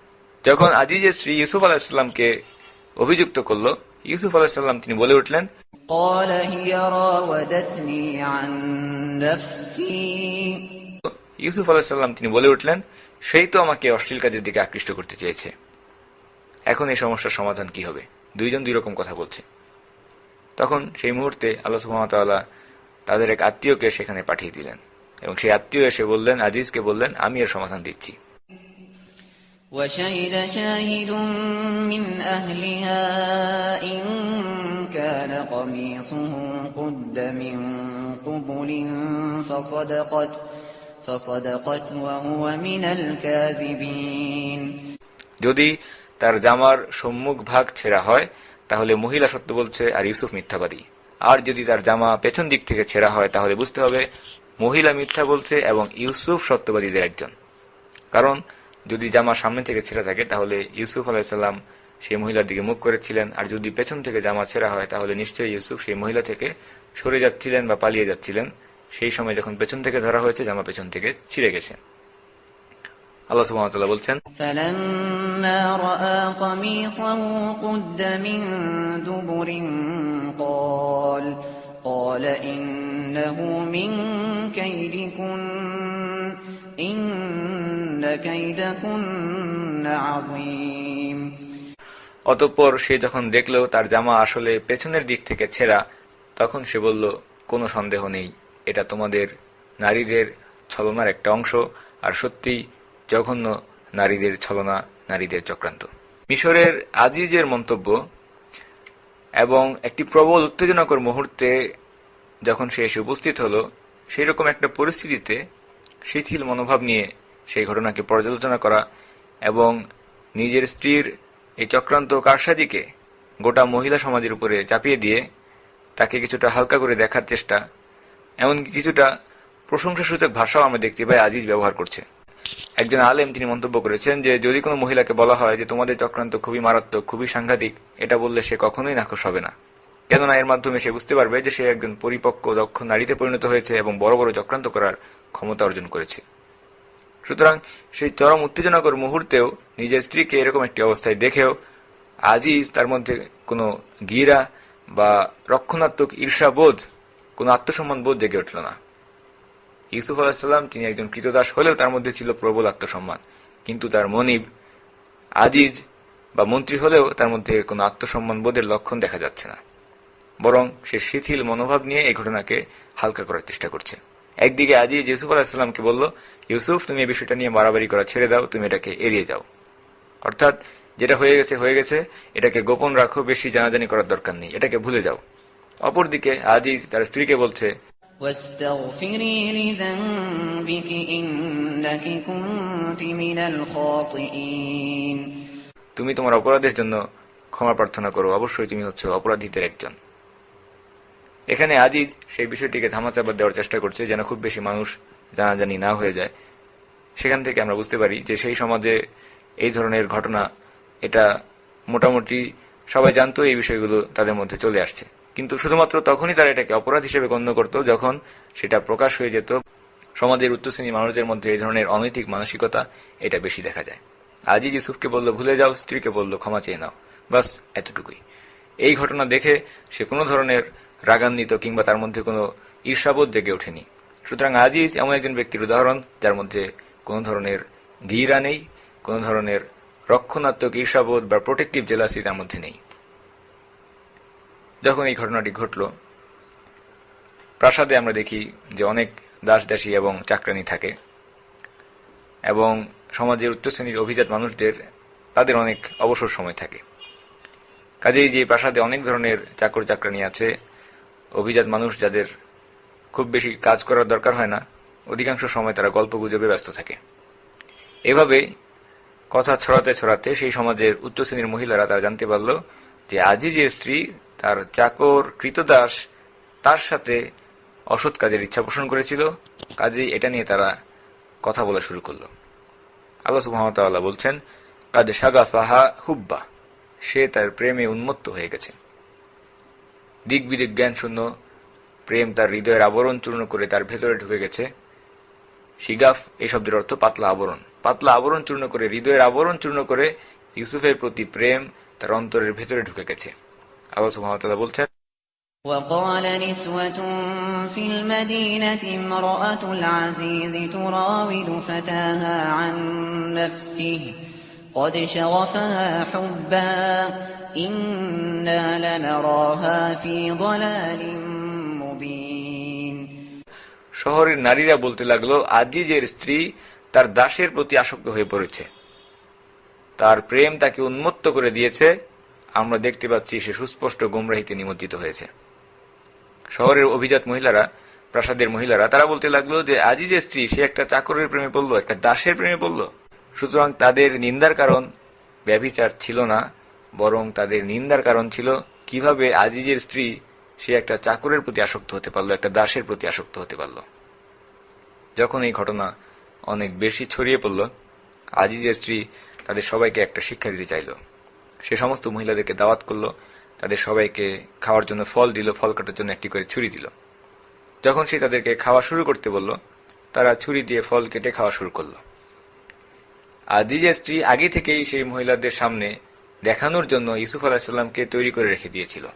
যখন আজিজের স্ত্রী ইউসুফ আলাইহিস সালামকে অভিযুক্ত করল, ইউসুফ আলাইহিস সালাম তিনি বলে উঠলেন, قال هي راودتني عن نفسي ইউসুফ আলাইহিস সালাম তিনি বলে উঠলেন, সেই তো আমাকে অশ্লীল কাজের দিকে আকৃষ্ট করতে চেয়েছে। এখন এই সমস্যার সমাধান কি হবে? দুইজন দুই রকম কথা বলছে। তখন সেই মুহূর্তে আল্লাহ সুবহানাহু ওয়া তাআলা তাদের এক আত্মীয়কে সেখানে পাঠিয়ে দিলেন এবং সেই আত্মীয় এসে বললেন, আজিজকে বললেন, আমি এর সমাধান দিচ্ছি। وشهد شاهد من أهلها إن كان قميصه قد من قبل فصدقت فصدقت وهو من الكاذبين যদি তার জামার সম্মুখ ভাগ ছেঁড়া হয় তাহলে মহিলা সত্য বলছে আর ইউসুফ মিথ্যাবাদী, আর যদি তার জামা পেছন দিক থেকে ছেঁড়া হয় তাহলে বুঝতে হবে মহিলা মিথ্যা বলছে এবং ইউসুফ সত্যবাদীদের একজন। কারণ যদি জামা সামনে থেকে ছেঁড়া থাকে তাহলে ইউসুফ আলাইহিস সালাম সেই মহিলার দিকে মুখ করেছিলেন, আর যদি পেছন থেকে জামা ছেঁড়া হয় তাহলে নিশ্চয়ই ইউসুফ সেই মহিলা থেকে সরে যাচ্ছিলেন বা পালিয়ে যাচ্ছিলেন। সেই সময় যখন পেছন থেকে ধরা হয়েছে জামা পেছন থেকে ছিঁড়ে গেছে। আল্লাহ সুবহানাহু ওয়া তাআলা বলছেন, فَلَمَّا رَأَى قَمِيصَهُ قُدَّ مِن دُبُرٍ قَالَ قَالَ إِنَّهُ مِن كَيْدِكُنَّ إِنَّ كَيْدَكُنَّ عَظِيمٌ। অতঃপর সে যখন দেখল তার জামা আসলে পেছনের দিক থেকে ছেঁড়া, তখন সে বলল, কোনো সন্দেহ নেই, এটা তোমাদের নারীদের ছলনার একটা অংশ, আর সত্যি জঘন্য নারীদের ছলনা, নারীদের চক্রান্ত। মিশরের আজিজের মন্তব্য এবং একটি প্রবল উত্তেজনাকর মুহূর্তে যখন সে এসে উপস্থিত হল, সেই রকম একটা পরিস্থিতিতে শিথিল মনোভাব নিয়ে সেই ঘটনাকে পর্যালোচনা করা এবং নিজের স্ত্রীর এই চক্রান্ত কারসাজিকে গোটা মহিলা সমাজের উপরে চাপিয়ে দিয়ে তাকে কিছুটা হালকা করে দেখার চেষ্টা, এমনকি কিছুটা প্রশংসাসূচক ভাষাও আমরা দেখতে পাই আজিজ ব্যবহার করছে। একজন আলেম তিনি মন্তব্য করেছেন যে যদি কোনো মহিলাকে বলা হয় যে তোমাদের চক্রান্ত খুবই মারাত্মক, খুবই সাংঘাতিক, এটা বললে সে কখনোই নাখোশ হবে না, কেননা এর মাধ্যমে সে বুঝতে পারবে যে সে একজন পরিপক্ক দক্ষ নারীতে পরিণত হয়েছে এবং বড় বড় চক্রান্ত করার ক্ষমতা অর্জন করেছে। সুতরাং সেই চরম উত্তেজনাকর মুহূর্তেও নিজের স্ত্রীকে এরকম একটি অবস্থায় দেখেও আজিজ তার মধ্যে কোনো গীরা বা রক্ষণাত্মক ঈর্ষাবোধ, কোনো আত্মসম্মান বোধ জেগে উঠল না। ইউসুফ আলাইহিস সালাম তিনি একজন কৃতদাস হলেও তার মধ্যে ছিল প্রবল আত্মসম্মান, কিন্তু তার মনিব আজিজ বা মন্ত্রী হলেও তার মধ্যে কোনো আত্মসম্মান বোধের লক্ষণ দেখা যাচ্ছে না, বরং সে শিথিল মনোভাব নিয়ে এই ঘটনাকে হালকা করার চেষ্টা করছে। একদিকে আজিজ ইউসুফ আলাইহিস সালামকে বলল, ইউসুফ তুমি এই বিষয়টা নিয়ে বাড়াবাড়ি করা ছেড়ে দাও, তুমি এটাকে এড়িয়ে যাও, অর্থাৎ যেটা হয়ে গেছে হয়ে গেছে, এটাকে গোপন রাখো, বেশি জানাজানি করার দরকার নেই, এটাকে ভুলে যাও। অপরদিকে আজিজ তার স্ত্রীকে বলছে, واستغفري لذنبك إنك كنت من الخاطئين তুমি তোমার অপরাধের জন্য ক্ষমা প্রার্থনা করো, অবশ্যই তুমি হচ্ছে অপরাধীদের একজন। এখানে আজিজ সেই বিষয়টিকে ধামাচাপা দেওয়ার চেষ্টা করছে যেন খুব বেশি মানুষ জানাজানি না হয়ে যায়। সেখান থেকে আমরা বুঝতে পারি যে সেই সমাজে এই ধরনের ঘটনা এটা মোটামুটি সবাই জানতো, এই বিষয়গুলো তাদের মধ্যে চলে আসছে, কিন্তু শুধুমাত্র তখনই তারা এটাকে অপরাধ হিসেবে গণ্য করত যখন সেটা প্রকাশ হয়ে যেত। সমাজের উচ্চ শ্রেণীর মানুষদের মধ্যে এই ধরনের অনৈতিক মানসিকতা এটা বেশি দেখা যায়। আজিজ ইউসুফকে বলল ভুলে যাও, স্ত্রীকে বলল ক্ষমা চেয়ে নাও, বাস এতটুকুই। এই ঘটনা দেখে সে কোনো ধরনের রাগান্বিত কিংবা তার মধ্যে কোনো ঈর্ষাবোধ জেগে ওঠেনি। সুতরাং আজিজ এমন একজন ব্যক্তির উদাহরণ যার মধ্যে কোনো ধরনের ঘৃণা নেই, কোনো ধরনের রক্ষণাত্মক ঈর্ষাবোধ বা প্রোটেক্টিভ জেলাসি তার মধ্যে নেই। যখন এই ঘটনাটি ঘটল, প্রাসাদে আমরা দেখি যে অনেক দাস দাসী এবং চাকরানি থাকে এবং সমাজের উচ্চ শ্রেণীর অভিজাত মানুষদের তাদের অনেক অবসর সময় থাকে। কাজেই যে প্রাসাদে অনেক ধরনের চাকর চাকরানি আছে, অভিজাত মানুষ যাদের খুব বেশি কাজ করার দরকার হয় না, অধিকাংশ সময় তারা গল্প গুজবে ব্যস্ত থাকে। এভাবে কথা ছড়াতে ছড়াতে সেই সমাজের উচ্চ শ্রেণীর মহিলারা তারা জানতে পারল যে আজিজের স্ত্রী তার চাকর কৃতদাস তার সাথে অসৎ কাজের ইচ্ছা পোষণ করেছিল। কাজেই এটা নিয়ে তারা কথা বলা শুরু করল। আল্লাহ সুবহানাহু ওয়া তাআলা বলছেন, কাদ শাগাফাহা হুব্বা, সে তার প্রেমে উন্মত্ত হয়ে গেছে। দিক বিদিক জ্ঞান শূন্য প্রেম তার হৃদয়ের আবরণ চূর্ণ করে তার ভেতরে ঢুকে গেছে। শিগাফ এই শব্দের অর্থ পাতলা আবরণ, পাতলা আবরণ চূর্ণ করে, হৃদয়ের আবরণ চূর্ণ করে ইউসুফের প্রতি প্রেম তার অন্তরের ভেতরে ঢুকে গেছে। আল্লাহ সুবহানাহু ওয়া তাআলা বলছেন, وقال نسوة في المدينة امرأة العزيز تراود فتاها عن نفسه قد شغفها حبا إنا لنراها في ضلال مبين। শহরের নারীরা বলতে লাগলো, আজিজের স্ত্রী তার দাসের প্রতি আসক্ত হয়ে পড়েছে, তার প্রেম তাকে উন্মত্ত করে দিয়েছে। আমরা দেখতে পাচ্ছি সে সুস্পষ্ট গুমরাহিতে নিমজ্জিত হয়েছে। শহরের অভিজাত মহিলারা, প্রাসাদের মহিলারা, তারা বলতে লাগলো যে আজিজের স্ত্রী সে একটা চাকরের প্রেমে পড়ল, একটা দাসের প্রেমে পড়ল। সুতরাং তাদের নিন্দার কারণ ব্যভিচার ছিল না, বরং তাদের নিন্দার কারণ ছিল কিভাবে আজিজের স্ত্রী সে একটা চাকরের প্রতি আসক্ত হতে পারল, একটা দাসের প্রতি আসক্ত হতে পারল। যখন এই ঘটনা অনেক বেশি ছড়িয়ে পড়ল, আজিজের স্ত্রী তাদের সবাইকে একটা শিক্ষা দিতে চাইল। সে সমস্ত মহিলাদেরকে দাওয়াত করল, তাদের সবাইকে খাওয়ার জন্য ফল দিল, ফল কাটার জন্য একটি করে ছুরি দিল। যখন সে তাদেরকে খাওয়া শুরু করতে বলল, তারা ছুরি দিয়ে ফল কেটে খাওয়া শুরু করল। আজিজের স্ত্রী আগে থেকেই সেই মহিলাদের সামনে দেখানোর জন্য ইউসুফ আলাইহিসসালামকে তৈরি করে রেখে দিয়েছিল।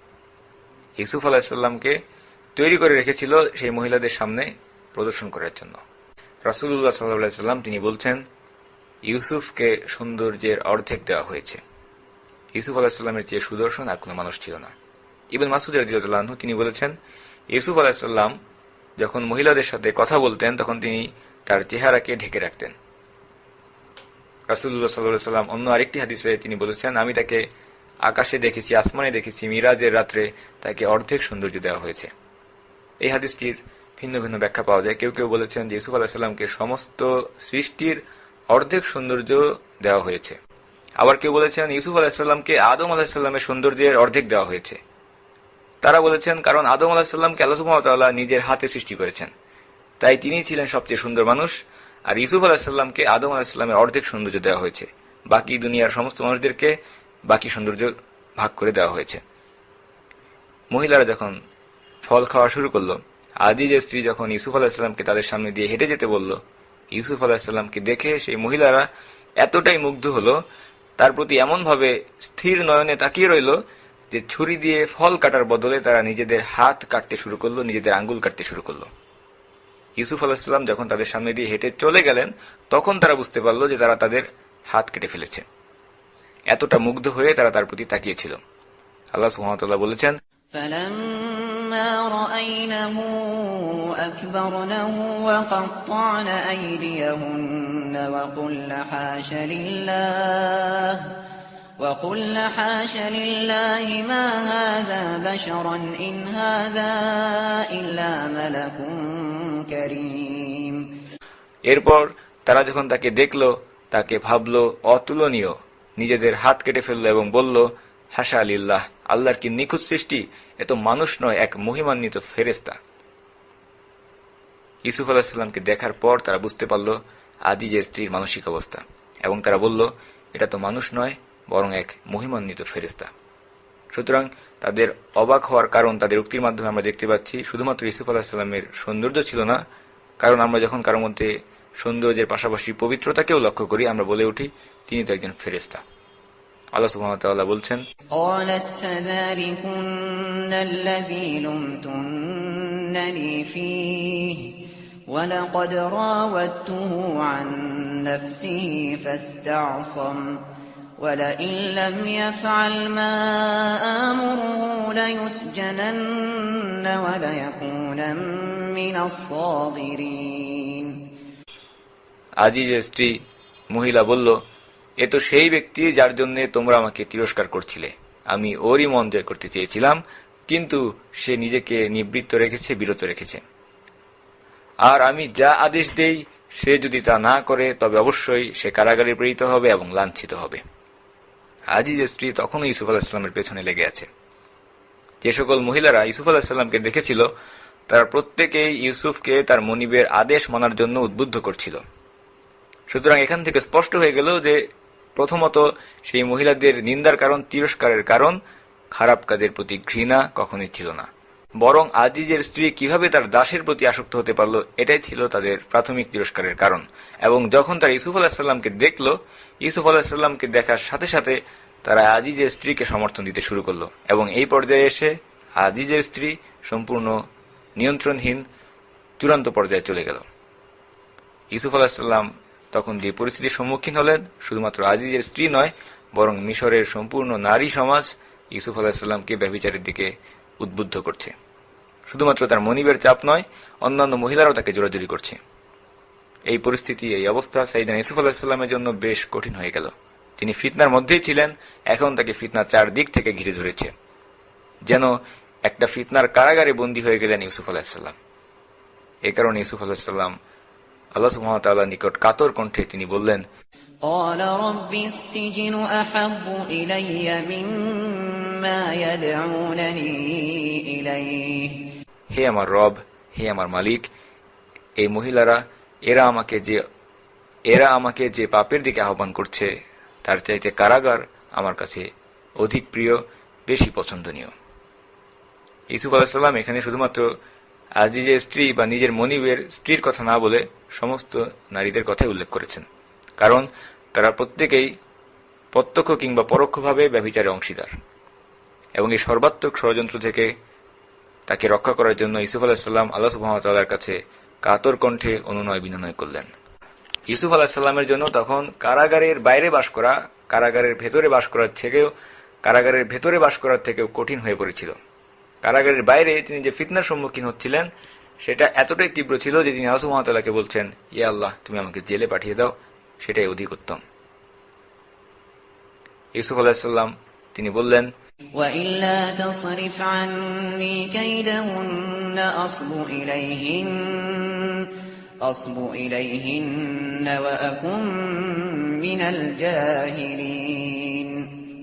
ইউসুফ আলাইহিসসালামকে তৈরি করে রেখেছিল সেই মহিলাদের সামনে প্রদর্শন করার জন্য। রাসূলুল্লাহ সাল্লাল্লাহু আলাইহি ওয়াসাল্লাম তিনি বলছেন, ইউসুফকে সৌন্দর্যের অর্ধেক দেওয়া হয়েছে। ইউসুফ আলাইহিসসালামের চেয়ে সুদর্শন আর কোনো মানুষ ছিল না। ইবনে মাসউদ রাদিয়াল্লাহু আনহু তিনি বলেছেন, ইউসুফ আলাইহিসসালাম যখন মহিলাদের সাথে কথা বলতেন তখন তিনি তার চেহারাকে ঢেকে রাখতেন। রাসূলুল্লাহ সাল্লাল্লাহু আলাইহি ওয়াসাল্লাম অন্য আরেকটি হাদিসে তিনি বলেছেন, আমি তাকে আকাশে দেখেছি, আসমানে দেখেছি, মিরাজের রাত্রে তাকে অর্ধেক সৌন্দর্য দেওয়া হয়েছে। এই হাদিসটির ভিন্ন ভিন্ন ব্যাখ্যা পাওয়া যায়। কেউ কেউ বলেছেন যে ইউসুফ আলাইহিস সালামকে সমস্ত সৃষ্টির অর্ধেক সৌন্দর্য দেওয়া হয়েছে। আবার কেউ বলেছেন ইউসুফ আলাইহিস সালামকে আদম আলাইহিস সালামের সৌন্দর্যের অর্ধেক দেওয়া হয়েছে। তারা বলেছেন কারণ আদম আলাইহিস সালামকে আল্লাহ সুবহানাহু ওয়া তাআলা নিজের হাতে সৃষ্টি করেছেন, তাই তিনি ছিলেন সবচেয়ে সুন্দর মানুষ। আর ইউসুফ আলাইহিস সালামকে আদম আলাইহিস সালামের অর্ধেক সৌন্দর্য দেওয়া হয়েছে, বাকি দুনিয়ার সমস্ত মানুষদেরকে বাকি সৌন্দর্য ভাগ করে দেওয়া হয়েছে। মহিলারা যখন ফল খাওয়া শুরু করলো, আজিজের স্ত্রী যখন ইউসুফ আলাইহিস সালামকে তাদের সামনে দিয়ে হেঁটে যেতে বলল, ইউসুফ আলাইহিস সালামকে দেখে সেই মহিলারা এতটাই মুগ্ধ হলো, তার প্রতি এমন ভাবে স্থির নয়নে তাকিয়ে রইল যে ছুরি দিয়ে ফল কাটার বদলে তারা নিজেদের হাত কাটতে শুরু করলো, নিজেদের আঙ্গুল কাটতে শুরু করলো। ইউসুফ আলাইহিস সালাম যখন তাদের সামনে দিয়ে হেঁটে চলে গেলেন তখন তারা বুঝতে পারল যে তারা তাদের হাত কেটে ফেলেছে। এতটা মুগ্ধ হয়ে তারা তার প্রতি তাকিয়েছিল। আল্লাহ সুবহানাহু ওয়া তাআলা বলেছেন, فَلَمَّا رَأَيْنَهُ أَكْبَرْنَهُ وَقَطَّعْنَ أَيْدِيَهُنَّ وَقُلْنَ حَاشَ لِلَّهِ وَقُلْنَ حَاشَ لِلَّهِ مَا هَذَا بَشَرًا إِنْ هَذَا إِلَّا مَلَكٌ كَرِيمٌ। এরপর তারা যখন তাকে দেখল, তাকে ভাবল অতুলনীয়, নিজেদের হাত কেটে ফেলল এবং বলল, হাসা লিল্লাহ, আল্লাহর কি নিখুঁত সৃষ্টি, এ তো মানুষ নয়, এক মহিমান্বিত ফেরেশতা। ইউসুফ আলাইহিস সালামকে দেখার পর তারা বুঝতে পারল আজিজের স্ত্রীর মানসিক অবস্থা, এবং তারা বলল, এটা তো মানুষ নয়, বরং এক মহিমান্বিত ফেরেশতা। সুতরাং তাদের অবাক হওয়ার কারণ তাদের উক্তির মাধ্যমে আমরা দেখতে পাচ্ছি শুধুমাত্র ইউসুফ আলাইহিস সালামের সৌন্দর্য ছিল না, কারণ আমরা যখন কারো মধ্যে সৌন্দর্যের পাশাপাশি পবিত্রতাকেও লক্ষ্য করি আমরা বলে উঠি তিনি তো একজন ফেরেশতা। আল্লাহ সুবহানাহু ওয়া তাআলা বলছেন, قالت فذلكن الذي لمتنني فيه ولقد راودته عن نفسه فاستعصم ولئن لم يفعل ما آمره ليسجنن وليكونا من الصاغرين। আজিজের স্ত্রী মহিলা বলল, এ তো সেই ব্যক্তি যার জন্য তোমরা আমাকে তিরস্কার করছিলে। আমি ওরই মন জয় করতে চেয়েছিলাম, কিন্তু সে নিজেকে নিবৃত্ত রেখেছে, বিরত রেখেছে। আর আমি যা আদেশ দেই সে যদি তা না করে তবে অবশ্যই সে কারাগারে প্রেরিত হবে এবং লাঞ্ছিত হবে। আজিজের স্ত্রী তখনও ইউসুফ আলাইহিস সালামের পেছনে লেগে আছে। যে সকল মহিলারা ইউসুফ আলাইহিস সালামকে দেখেছিল তারা প্রত্যেকেই ইউসুফকে তার মনিবের আদেশ মানার জন্য উদ্বুদ্ধ করছিল। সুতরাং এখান থেকে স্পষ্ট হয়ে গেল যে প্রথমত সেই মহিলাদের নিন্দার কারণ, তিরস্কারের কারণ খারাপ কাজের প্রতি ঘৃণা কখনোই ছিল না, বরং আজিজের স্ত্রী কিভাবে তার দাসের প্রতি আসক্ত হতে পারল এটাই ছিল তাদের প্রাথমিক তিরস্কারের কারণ। এবং যখন তারা ইউসুফ আলাইহিস সালামকে দেখল, ইউসুফ আলাইহিস সালামকে দেখার সাথে সাথে তারা আজিজের স্ত্রীকে সমর্থন দিতে শুরু করলো, এবং এই পর্যায়ে এসে আজিজের স্ত্রী সম্পূর্ণ নিয়ন্ত্রণহীন চূড়ান্ত পর্যায়ে চলে গেল। ইউসুফ আলাইহিসসালাম তখন যে পরিস্থিতির সম্মুখীন হলেন, শুধুমাত্র আজিজের স্ত্রী নয়, বরং মিশরের সম্পূর্ণ নারী সমাজ ইউসুফ আলাইহিসসালামকে ব্যভিচারের দিকে উদ্বুদ্ধ করছে। শুধুমাত্র তার মনিবের চাপ নয়, অন্যান্য মহিলারাও তাকে জোরাজুরি করছে। এই পরিস্থিতি, এই অবস্থা সাইয়েদনা ইউসুফ আলাইহিসসালামের জন্য বেশ কঠিন হয়ে গেল। তিনি ফিতনার মধ্যেই ছিলেন, এখন তাকে ফিতনা চারদিক থেকে ঘিরে ধরেছে। যেন একটা ফিতনার কারাগারে বন্দী হয়ে গেলেন ইউসুফ আলাইহিসসালাম। এই কারণে ইউসুফ আলাইহিসসালাম আল্লাহ সুবহানাহু ওয়া তাআলার নিকট কাতর কণ্ঠে তিনি বললেন, قال رب السجن أحب إلي مما يدعونني إليه হে আমার রব, হে আমার মালিক, এই মহিলারা এরা আমাকে যে এরা আমাকে যে পাপের দিকে আহ্বান করছে তার চাইতে কারাগার আমার কাছে অধিক প্রিয়, বেশি পছন্দনীয়। ইউসুফ আলাইহিস সালাম এখানে শুধুমাত্র আজিজের স্ত্রী বা নিজের মনিবের স্ত্রীর কথা না বলে সমস্ত নারীদের কথাই উল্লেখ করেছেন, কারণ তারা প্রত্যেকেই প্রত্যক্ষ কিংবা পরোক্ষভাবে ব্যভিচারে অংশীদার। এবং এই সর্বাত্মক ষড়যন্ত্র থেকে তাকে রক্ষা করার জন্য ইউসুফ আলাইহিস সালাম আল্লাহ সুবহানাহু ওয়া তাআলার কাছে কাতর কণ্ঠে অনুনয় বিনয় করলেন। ইউসুফ আলাইহিস সালামের জন্য তখন কারাগারের বাইরে বাস করা কারাগারের ভেতরে বাস করার থেকেও কারাগারের ভেতরে বাস করার থেকেও কঠিন হয়ে পড়েছিল। কারাগারের বাইরে তিনি যে ফিতনার সম্মুখীন হচ্ছিলেন সেটা এতটাই তীব্র ছিল যে তিনি আল্লাহ সুবহানাহু ওয়া তাআলাকে বলছেন, ইয়া আল্লাহ, তুমি আমাকে জেলে পাঠিয়ে দাও, সেটাই অধিক উত্তম। ইউসুফ আলাইহিস সালাম তিনি বললেন, وَإِلَّا تَصْرِفْ عَنِّي كَيْدَهُنَّ أَصْبُ إِلَيْهِنَّ أَصْبُ إِلَيْهِنَّ وَأَكُن مِّنَ الْجَاهِلِينَ।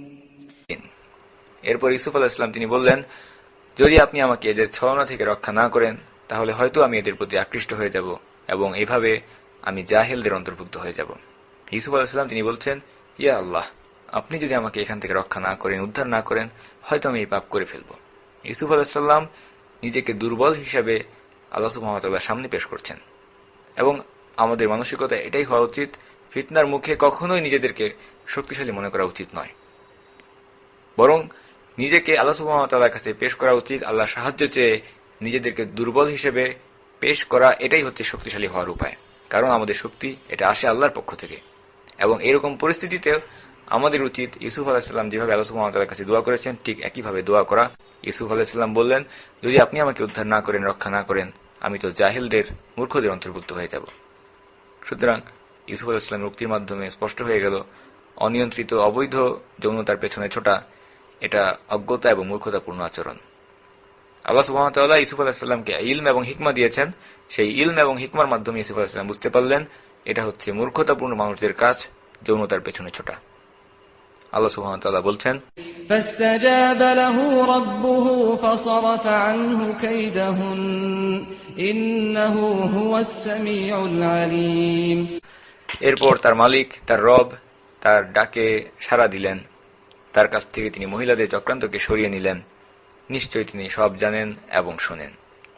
এরপর ইউসুফ আলাইহিস সালাম তিনি বললেন, যদি আপনি আমাকে এদের ছলনা থেকে রক্ষা না করেন তাহলে হয়তো আমি এদের প্রতি আকৃষ্ট হয়ে যাব এবং এইভাবে আমি জাহেলদের অন্তর্ভুক্ত হয়ে যাব। ইউসুফ আলাইহিস সালাম তিনি বলছেন, ইয়া আল্লাহ, আপনি যদি আমাকে এখান থেকে রক্ষা না করেন, উদ্ধার না করেন, হয়তো আমি এই পাপ করে ফেলব। ইউসুফ আলাইহিস সালাম নিজেকে দুর্বল হিসাবে আল্লাহ সুবহানাহু ওয়া তাআলার সামনে পেশ করছেন। এবং আমাদের মানসিকতা এটাই হওয়া উচিত, ফিতনার মুখে কখনোই নিজেদেরকে শক্তিশালী মনে করা উচিত নয়, বরং নিজেকে আল্লাহ সুবহানাহু ওয়া তাআলার কাছে পেশ করা উচিত। আল্লাহর সাহায্য চেয়ে নিজেদেরকে দুর্বল হিসেবে পেশ করা, এটাই হচ্ছে শক্তিশালী হওয়ার উপায়। কারণ আমাদের শক্তি এটা আসে আল্লাহর পক্ষ থেকে। এবং এরকম পরিস্থিতিতে আমাদের উচিত ইউসুফ আলাইহিস সালাম যেভাবে আল্লাহ সুবহানাহু ওয়া তাআলার কাছে দোয়া করেছেন ঠিক একইভাবে দোয়া করা। ইউসুফ আলাইহিস সালাম বললেন, যদি আপনি আমাকে উদ্ধার না করেন, রক্ষা না করেন, আমি তো জাহিলদের, মূর্খদের অন্তর্ভুক্ত হয়ে যাব। সুতরাং ইউসুফ আলাইহিস সালামের উক্তির মাধ্যমে স্পষ্ট হয়ে গেল, অনিয়ন্ত্রিত অবৈধ যৌনতার পেছনে ছোটা এটা অজ্ঞতা এবং মূর্খতাপূর্ণ আচরণ। আল্লাহ সুবহানাহু ওয়া তাআলা ইউসুফ আলাইহিস সালামকে ইলম এবং হিকমা দিয়েছেন। সেই ইলম এবং হিকমার মাধ্যমে ইউসুফ আলাইহিস সালাম বুঝতে পারলেন এটা হচ্ছে মূর্খতাপূর্ণ মানুষদের কাজ, যৌনতার পেছনে ছোটা। আল্লাহ সুবহানাহু ওয়া তাআলা বলছেন, فاستجاب له ربه فصرف عنه كيدهن إنه هو السميع العليم। এরপর তার মালিক, তার রব তার ডাকে সাড়া দিলেন, তার কাছ থেকে তিনি মহিলাদের চক্রান্তকে সরিয়ে নিলেন। নিশ্চয়ই তিনি সব জানেন এবং শোনেন।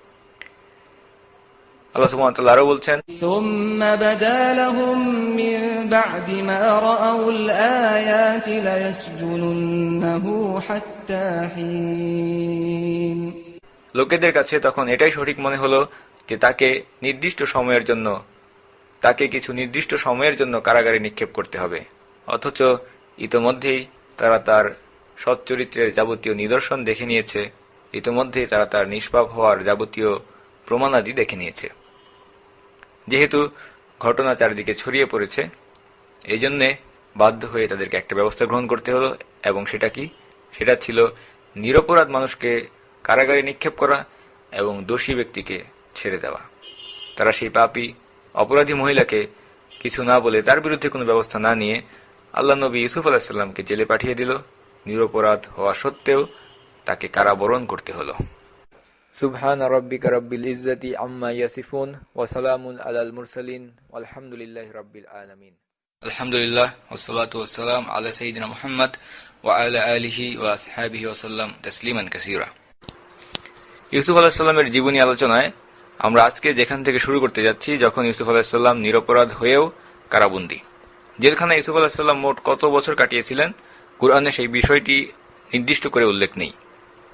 আল্লাহ সুবহানাহু ওয়া তাআলা আরো বলছেন, ثم بدا لهم من بعد ما رأوا الآيات ليسجننه حتى حين। লোকেদের কাছে তখন এটাই সঠিক মনে হলো যে তাকে নির্দিষ্ট সময়ের জন্য তাকে কিছু নির্দিষ্ট সময়ের জন্য কারাগারে নিক্ষেপ করতে হবে। অথচ ইতোমধ্যেই তারা তার সৎ চরিত্রের যাবতীয় নিদর্শন দেখে নিয়েছে, ইতোমধ্যেই তারা তার নিষ্পাপ হওয়ার যাবতীয় প্রমাণাদি দেখে নিয়েছে। যেহেতু ঘটনা চারিদিকে ছড়িয়ে পড়েছে, এই জন্যে বাধ্য হয়ে তাদেরকে একটা ব্যবস্থা গ্রহণ করতে হলো। এবং সেটা কি? সেটা ছিল নিরপরাধ মানুষকে কারাগারে নিক্ষেপ করা এবং দোষী ব্যক্তিকে ছেড়ে দেওয়া। তারা সেই পাপী অপরাধী মহিলাকে কিছু না বলে, তার বিরুদ্ধে কোনো ব্যবস্থা না নিয়ে আল্লাহ নবী ইউসুফ আলাইহিস সালামকে জেলে পাঠিয়ে দিল। নিরপরাধ হওয়া সত্ত্বেও তাকে কারাবরণ করতে হলো। সুবহান রাব্বিকা রাব্বিল ইজ্জাতি আম্মা ইয়াসিফুন ওয়া সালামুন আলাল মুরসালিন ওয়ালহামদুলিল্লাহি রাব্বিল আলামিন। আলহামদুলিল্লাহ ওয়াসসালাতু ওয়াসসালাম আলা সাইয়্যিদিনা মুহাম্মদ ওয়া আলা আলিহি ওয়া আসহাবিহি ওয়া সাল্লাম তাসলিমান কাসীরা। ইউসুফ আলাইহিস সালামের জীবনী আলোচনায় আমরা আজকে যেখান থেকে শুরু করতে যাচ্ছি, যখন ইউসুফ আলাইহিস সালাম নিরপরাধ হয়েও কারাবন্দী। জেলখানায় ইউসুফ আলাইহিস সালাম মোট কত বছর কাটিয়েছিলেন কুরআনে সেই বিষয়টি নির্দিষ্ট করে উল্লেখ নেই।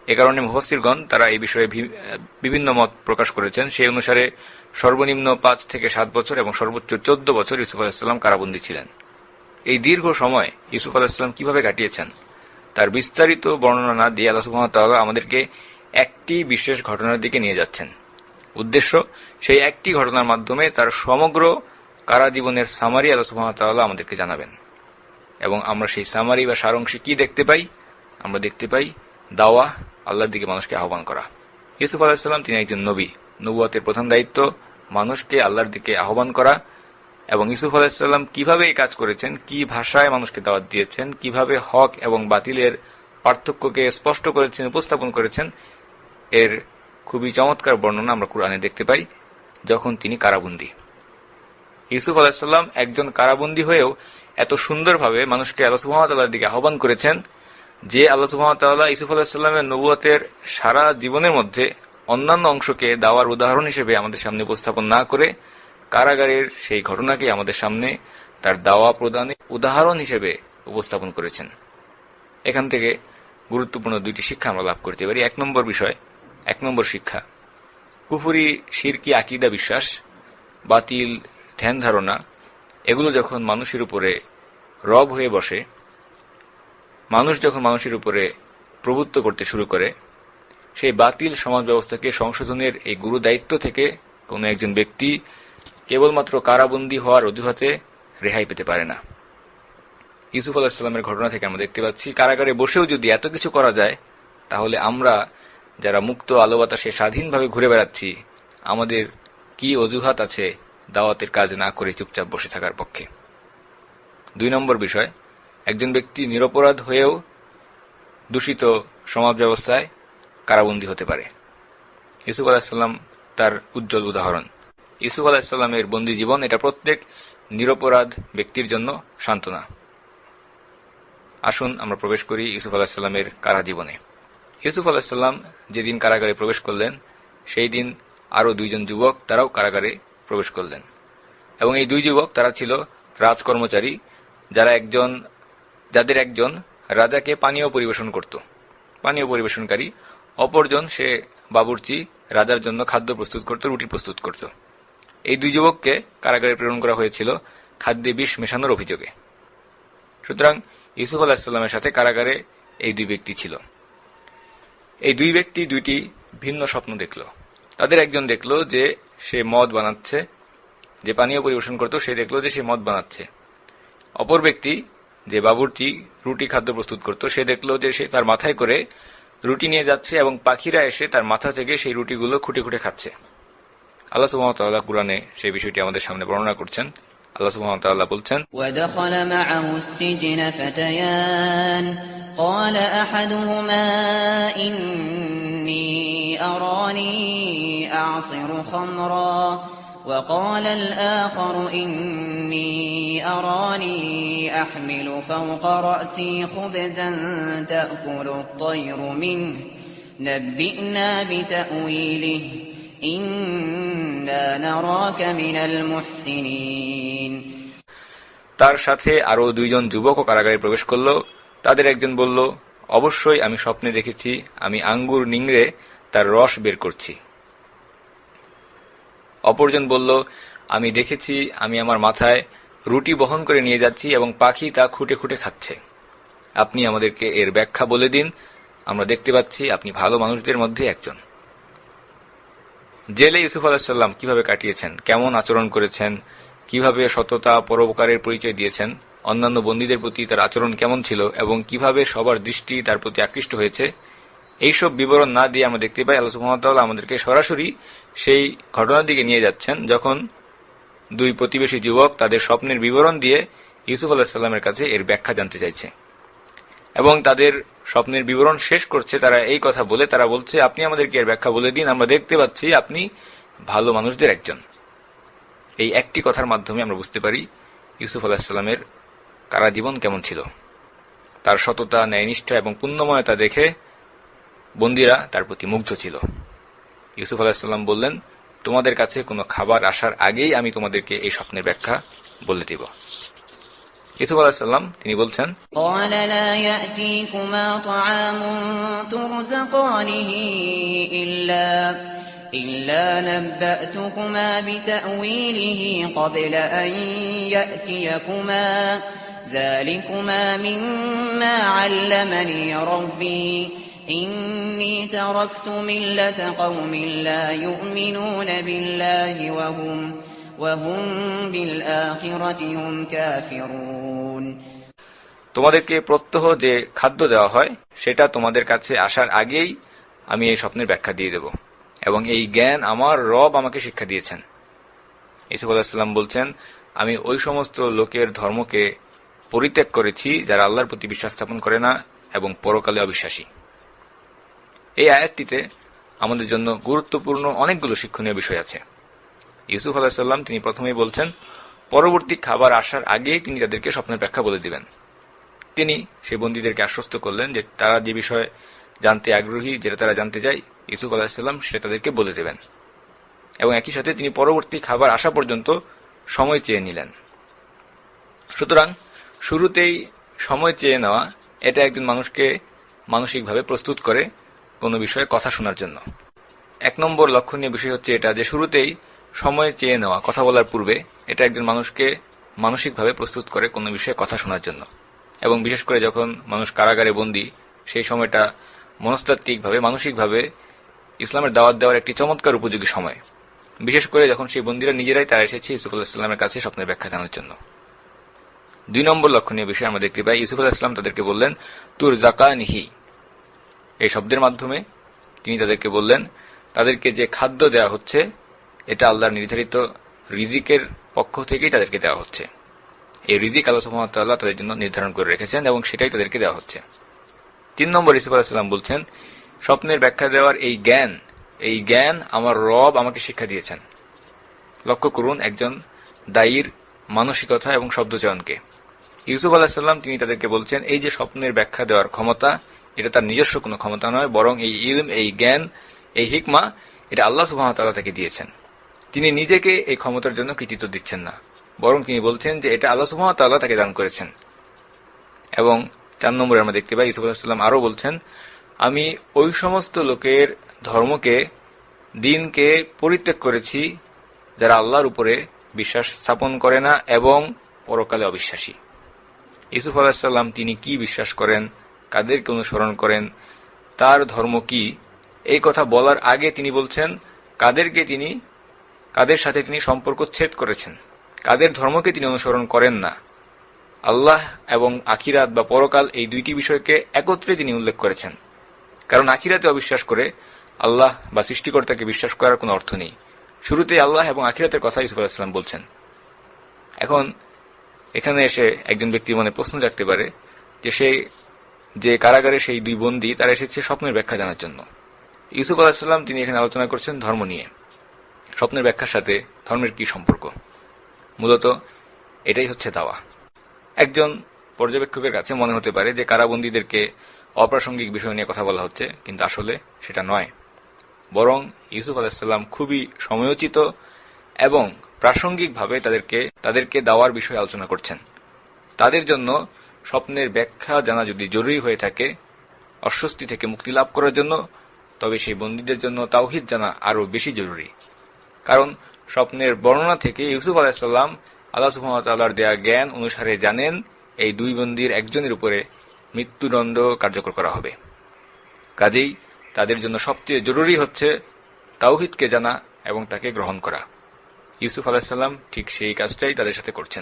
এ কারণে মুফাসসিরগণ তারা এই বিষয়ে বিভিন্ন মত প্রকাশ করেছেন। সেই অনুসারে সর্বনিম্ন পাঁচ থেকে সাত বছর এবং সর্বোচ্চ চোদ্দ বছর ইউসুফ আলাইহিস সালাম কারাবন্দী ছিলেন। এই দীর্ঘ সময় ইউসুফ আলাইহিস সালাম কিভাবে কাটিয়েছেন তার বিস্তারিত বর্ণনা না দিয়ে আল্লাহ সুবহানাহু ওয়া তাআলা আমাদেরকে একটি বিশেষ ঘটনার দিকে নিয়ে যাচ্ছেন। উদ্দেশ্য, সেই একটি ঘটনার মাধ্যমে তার সমগ্র কারাজীবনের সামারি আল্লাহ সুবহানাহু ওয়া তাআলা আমাদেরকে জানাবেন। এবং আমরা সেই সামারি বা সারাংশে কি দেখতে পাই? আমরা দেখতে পাই দাওয়া, আল্লাহর দিকে মানুষকে আহ্বান করা। ইউসুফ আলাইহিস সালাম তিনি একজন নবী, নবুয়তের প্রধান দায়িত্ব মানুষকে আল্লাহর দিকে আহ্বান করা। এবং ইউসুফ আলাইহিস সালাম কিভাবে এই কাজ করেছেন, কি ভাষায় মানুষকে দাওয়াত দিয়েছেন, কিভাবে হক এবং বাতিলের পার্থক্যকে স্পষ্ট করেছেন, উপস্থাপন করেছেন, এর খুবই চমৎকার বর্ণনা আমরা কুরআনে দেখতে পাই যখন তিনি কারাবন্দী। ইউসুফ আলাইহিস সালাম একজন কারাবন্দী হয়েও এত সুন্দরভাবে মানুষকে আল্লাহ সুবহানাহু ওয়া তাআলার দিকে আহ্বান করেছেন যে আল্লাহ সুবহানাহু ওয়া তাআলা ইউসুফ আলাইহিস সালামের নবুয়তের সারা জীবনের মধ্যে অন্যান্য অংশকে দাওয়ার উদাহরণ হিসেবে আমাদের সামনে উপস্থাপন না করে কারাগারের সেই ঘটনাকে আমাদের সামনে তার দাওয়া প্রদানে উদাহরণ হিসেবে উপস্থাপন করেছেন। এখান থেকে গুরুত্বপূর্ণ দুইটি শিক্ষা আমরা লাভ করতে পারি। এক নম্বর বিষয়, এক নম্বর শিক্ষা, কুফরি, শিরকি আকীদা বিশ্বাস, বাতিল ধ্যান ধারণা, এগুলো যখন মানুষের উপরে রব হয়ে বসে, মানুষ যখন মানুষের উপরে প্রভুত্ব করতে শুরু করে, সেই বাতিল সমাজ ব্যবস্থাকে সংশোধনের এই গুরু দায়িত্ব থেকে কোন একজন ব্যক্তি কেবলমাত্র কারাবন্দী হওয়ার অজুহাতে রেহাই পেতে পারে না। ইউসুফ আলাইহিস সালামের ঘটনা থেকে আমরা দেখতে পাচ্ছি কারাগারে বসেও যদি এত কিছু করা যায়, তাহলে আমরা যারা মুক্ত আলো বাতাসে স্বাধীনভাবে ঘুরে বেড়াচ্ছি, আমাদের কি অজুহাত আছে দাওয়াতের কাজ না করে চুপচাপ বসে থাকার পক্ষে? দুই নম্বর বিষয়, একজন ব্যক্তি নিরপরাধ হয়েও দূষিত সমাজ ব্যবস্থায় কারাবন্দী হতে পারে। ইউসুফ আলাইহিস সালাম তার উজ্জ্বল উদাহরণ। ইউসুফ আলাইহিস সালামের বন্দী জীবন এটা প্রত্যেক নিরপরাধ ব্যক্তির জন্য সান্ত্বনা। আসুন আমরা প্রবেশ করি ইউসুফ আলাইহিস সালামের কারা জীবনে। ইউসুফ আলাইহিস সালাম যেদিন কারাগারে প্রবেশ করলেন, সেই দিন আরো দুইজন যুবক তারাও কারাগারে প্রবেশ করলেন। এবং এই দুই যুবক তারা ছিল রাজকর্মচারী, যারা একজন যাদের একজন রাজাকে পানীয় পরিবেশন করত, পানীয় পরিবেশনকারী, অপরজন সে বাবুর্চি, রাজার জন্য খাদ্য প্রস্তুত করত, রুটি প্রস্তুত করত। এই দুই যুবককে কারাগারে প্রেরণ করা হয়েছিল খাদ্যে বিষ মেশানোর অভিযোগে। সুতরাং ইউসুফ আলাইহিস সালামের সাথে কারাগারে এই দুই ব্যক্তি ছিল। এই দুই ব্যক্তি দুইটি ভিন্ন স্বপ্ন দেখল। তাদের একজন দেখল যে সে মদ বানাচ্ছে, যে পানীয় পরিবেশন করত সে দেখল যে সে মদ বানাচ্ছে। অপর ব্যক্তি যে বাবুর্চি রুটি খাদ্য প্রস্তুত করত, সে দেখল যে সে তার মাথায় করে রুটি নিয়ে যাচ্ছে এবং পাখিরা এসে তার মাথা থেকে সেই রুটিগুলো খুঁটে খুঁটে খাচ্ছে। আল্লাহ সুবহানাহু ওয়া তাআলা কুরআনে সেই বিষয়টি আমাদের সামনে বর্ণনা করছেন। আল্লাহ সুবহানাহু ওয়া তাআলা বলছেন, وَدَخَلَ مَعَهُ السِّجْنَ فَتَيَانِ قَالَ أَحَدُهُمَا إِنِّي أَرَانِي أَعْصِرُ خَمْرًا وَقَالَ الْآخَرُ إِنِّي أَرَانِي أَحْمِلُ فَوْقَ رَأْسِي خُبْزًا تَأْكُلُ الطَّيْرُ مِنْهُ نَبِّئْنَا بِتَأْوِيلِهِ إِنَّا نَرَاكَ مِنَ الْمُحْسِنِينَ। তার সাথে আরো দুইজন যুবকও কারাগারে প্রবেশ করল। তাদের একজন বলল, অবশ্যই আমি স্বপ্নে দেখেছি আমি আঙ্গুর নিংড়ে তার রস বের করছি। অপরজন বলল, আমি দেখেছি আমি আমার মাথায় রুটি বহন করে নিয়ে যাচ্ছি এবং পাখি তা খুঁটে খুঁটে খাচ্ছে। আপনি আমাদেরকে এর ব্যাখ্যা বলে দিন, আমরা দেখতে পাচ্ছি আপনি ভালো মানুষদের মধ্যে একজন। জেলে ইউসুফ আলাইহিস সালাম কিভাবে কাটিয়েছেন, কেমন আচরণ করেছেন, কিভাবে সততা পরোপকারের পরিচয় দিয়েছেন, অন্যান্য বন্দীদের প্রতি তার আচরণ কেমন ছিল এবং কিভাবে সবার দৃষ্টি তার প্রতি আকৃষ্ট হয়েছে, এইসব বিবরণ না দিয়ে আমরা দেখতে পাই আল্লাহ সুবহানাহু ওয়া তাআলা আমাদেরকে সরাসরি সেই ঘটনার দিকে নিয়ে যাচ্ছেন যখন দুই প্রতিবেশী যুবক তাদের স্বপ্নের বিবরণ দিয়ে ইউসুফ আলাইহিস সালামের কাছে এর ব্যাখ্যা জানতে চাইছে এবং তাদের স্বপ্নের বিবরণ শেষ করছে তারা এই কথা বলে, তারা বলছে আপনি আমাদেরকে এর ব্যাখ্যা বলে দিন, আমরা দেখতে পাচ্ছি আপনি ভালো মানুষদের একজন। এই একটি কথার মাধ্যমে আমরা বুঝতে পারি ইউসুফ আলাইহিস সালামের কারা জীবন কেমন ছিল। তার সততা, ন্যায়নিষ্ঠা এবং পুণ্যময়তা দেখে বন্দীরা তার প্রতি মুগ্ধ ছিল। ইউসুফ আলাইহিস সালাম বললেন, তোমাদের কাছে কোনো খাবার আসার আগেই আমি তোমাদেরকে এই স্বপ্নের ব্যাখ্যা বলে দিব। ইউসুফ আলাইহিস সালাম তিনি বলছেন, قال لا يأتيكما طعام ترزقانه إلا إلا نبأتكما بتأويله قبل أن يأتيكما ذلكما مما علمني ربي إني تركت ملة قوم لا يؤمنون بالله وهم وهم بالآخرة هم كافرون। তোমাদেরকে প্রত্যহ যে খাদ্য দেওয়া হয় সেটা তোমাদের কাছে আসার আগেই আমি এই স্বপ্নের ব্যাখ্যা দিয়ে দেব, এবং এই জ্ঞান আমার রব আমাকে শিক্ষা দিয়েছেন। ইউসুফ আলাইহিস সালাম বলছেন, আমি ওই সমস্ত লোকের ধর্মকে পরিত্যাগ করেছি যারা আল্লাহর প্রতি বিশ্বাস স্থাপন করে না এবং পরকালে অবিশ্বাসী। এই আয়াতটিতে আমাদের জন্য গুরুত্বপূর্ণ অনেকগুলো শিক্ষণীয় বিষয় আছে। ইউসুফ আলাইহিস সালাম তিনি প্রথমেই বলছেন, পরবর্তী খাবার আসার আগেই তিনি তাদেরকে স্বপ্নের ব্যাখ্যা বলে দিবেন। তিনি সেই বন্দীদেরকে আশ্বস্ত করলেন যে তারা যে বিষয়ে জানতে আগ্রহী, যেটা তারা জানতে চায়, ইউসুফ আলাইহিস সালাম সেটা তাদেরকে বলে দেবেন, এবং একই সাথে তিনি পরবর্তী খাবার আসা পর্যন্ত সময় চেয়ে নিলেন। সুতরাং শুরুতেই সময় চেয়ে নেওয়া এটা একজন মানুষকে মানসিকভাবে প্রস্তুত করে কোনো বিষয়ে কথা শোনার জন্য। এক নম্বর লক্ষণীয় বিষয় হচ্ছে এটা যে শুরুতেই সময় চেয়ে নেওয়া, কথা বলার পূর্বে, এটা একজন মানুষকে মানসিকভাবে প্রস্তুত করে কোনো বিষয়ে কথা শোনার জন্য। এবং বিশেষ করে যখন মানুষ কারাগারে বন্দী, সেই সময়টা মনস্তাত্ত্বিকভাবে, মানসিকভাবে ইসলামের দাওয়াত দেওয়ার একটি চমৎকার উপযোগী সময়, বিশেষ করে যখন সেই বন্দীরা নিজেরাই তারা এসেছে ইউসুফ আলাইহিস সালামের কাছে স্বপ্নের ব্যাখ্যা জানার জন্য। দুই নম্বর লক্ষণীয় বিষয় আমরা দেখতে পাই, ইউসুফ আলাইহিস সালাম তাদেরকে বললেন তুর জাকানিহি। এই শব্দের মাধ্যমে তিনি তাদেরকে বললেন তাদেরকে যে খাদ্য দেওয়া হচ্ছে এটা আল্লাহর নির্ধারিত রিজিকের পক্ষ থেকেই তাদেরকে দেওয়া হচ্ছে। এই রিজিক আল্লাহ সুবহানাহু ওয়া তাআলা তাদের জন্য নির্ধারণ করে রেখেছেন এবং সেটাই তাদেরকে দেওয়া হচ্ছে। তিন নম্বর ইউসুফ আলাইহিস সালাম বলছেন, স্বপ্নের ব্যাখ্যা দেওয়ার এই জ্ঞান, এই জ্ঞান আমার রব আমাকে শিক্ষা দিয়েছেন। লক্ষ্য করুন একজন দায়ীর মানসিকতা এবং শব্দচয়নকে। ইউসুফ আলাইহিস সালাম তিনি তাদেরকে বলছেন এই যে স্বপ্নের ব্যাখ্যা দেওয়ার ক্ষমতা, এটা তার নিজস্ব কোনো ক্ষমতা নয়, বরং এই ইলম, এই জ্ঞান, এই হিকমা এটা আল্লাহ সুবহানাহু ওয়া তাআলা তাকে দিয়েছেন। তিনি নিজেকে এই ক্ষমতার জন্য কৃতিত্ব দিচ্ছেন না, বরং তিনি বলছেন যে এটা আল্লাহ সুবহানাহু ওয়া তাআলা তাকে দান করেছেন। এবং চার নম্বরে আমরা দেখতে পাই ইউসুফ আলাইহিস সালাম আরো বলছেন, আমি ওই সমস্ত লোকের ধর্মকে, দ্বীনকে পরিত্যাগ করেছি যারা আল্লাহর উপরে বিশ্বাস স্থাপন করে না এবং পরকালে অবিশ্বাসী। ইউসুফ আলাইহিস সালাম তিনি কি বিশ্বাস করেন, কাদেরকে অনুসরণ করেন, তার ধর্ম কি, এই কথা বলার আগে তিনি বলছেন কাদেরকে তিনি, কাদের সাথে তিনি সম্পর্ক ছেদ করেছেন, কাদের ধর্মকে তিনি অনুসরণ করেন না। আল্লাহ এবং আখিরাত বা পরকাল এই দুইটি বিষয়কে একত্রে তিনি উল্লেখ করেছেন, কারণ আখিরাতে অবিশ্বাস করে আল্লাহ বা সৃষ্টিকর্তাকে বিশ্বাস করার কোনো অর্থ নেই। শুরুতে আল্লাহ এবং আখিরাতের কথা ইউসুফ আলাইহিস সালাম বলছেন। এখন এখানে এসে একজন ব্যক্তির মনে প্রশ্ন জাগতে পারে যে সে যে কারাগারে সেই দুই বন্দী তারা এসেছে স্বপ্নের ব্যাখ্যা জানার জন্য। ইউসুফ আলাইহিস সালাম তিনি এখানে আলোচনা করছেন ধর্ম নিয়ে। স্বপ্নের ব্যাখ্যার সাথে ধর্মের কি সম্পর্ক? মূলত এটাই হচ্ছে দাওয়া। একজন পর্যবেক্ষকের কাছে মনে হতে পারে যে কারাবন্দীদেরকে অপ্রাসঙ্গিক বিষয় নিয়ে কথা বলা হচ্ছে, কিন্তু আসলে সেটা নয়, বরং ইউসুফ আলাইহিস সালাম খুবই সময়োচিত এবং প্রাসঙ্গিকভাবে তাদেরকে তাদেরকে দাওয়ার বিষয়ে আলোচনা করছেন। তাদের জন্য স্বপ্নের ব্যাখ্যা জানা যদি জরুরি হয়ে থাকে অস্বস্তি থেকে মুক্তি লাভ করার জন্য, তবে সেই বন্দীদের জন্য তাওহীদ জানা আরো বেশি জরুরি। কারণ স্বপ্নের বর্ণনা থেকে ইউসুফ আলাইহিস সালাম আল্লাহ সুবহানাহু ওয়া তাআলার দেয়া জ্ঞান অনুসারে জানেন এই দুই বন্দীর একজনের উপরে মৃত্যুদণ্ড কার্যকর করা হবে। কাজেই তাদের জন্য সবচেয়ে জরুরি হচ্ছে তাওহীদকে জানা এবং তাকে গ্রহণ করা। ইউসুফ আলাইহিস সালাম ঠিক সেই কাজটাই তাদের সাথে করছেন।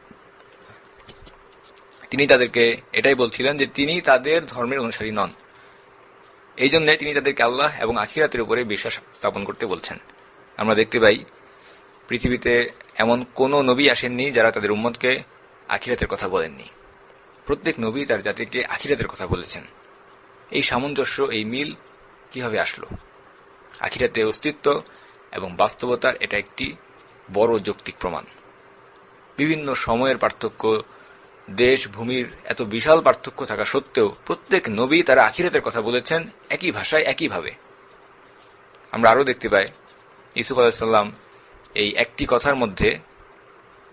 তিনি তাদেরকে এটাই বলছিলেন যে তিনি তাদের ধর্মের অনুসারী নন, এই জন্য তিনি তাদেরকে আল্লাহ এবং আখিরাতের উপরে বিশ্বাস স্থাপন করতে বলছেন। আমরা দেখতে পাই পৃথিবীতে এমন কোন নবী আসেননি যারা তাদের উম্মতকে আখিরাতের কথা বলেননি। প্রত্যেক নবী তার জাতিকে আখিরাতের কথা বলেছেন। এই সামঞ্জস্য, এই মিল কিভাবে আসলো? আখিরাতের অস্তিত্ব এবং বাস্তবতার এটা একটি বড় যৌক্তিক প্রমাণ। বিভিন্ন সময়ের পার্থক্য, দেশ ভূমির এত বিশাল পার্থক্য থাকা সত্ত্বেও প্রত্যেক নবী তারা আখিরাতের কথা বলেছেন একই ভাষায়, একইভাবে। আমরা আরো দেখতে পাই ইউসুফ আলাইহিস সালাম এই একটি কথার মধ্যে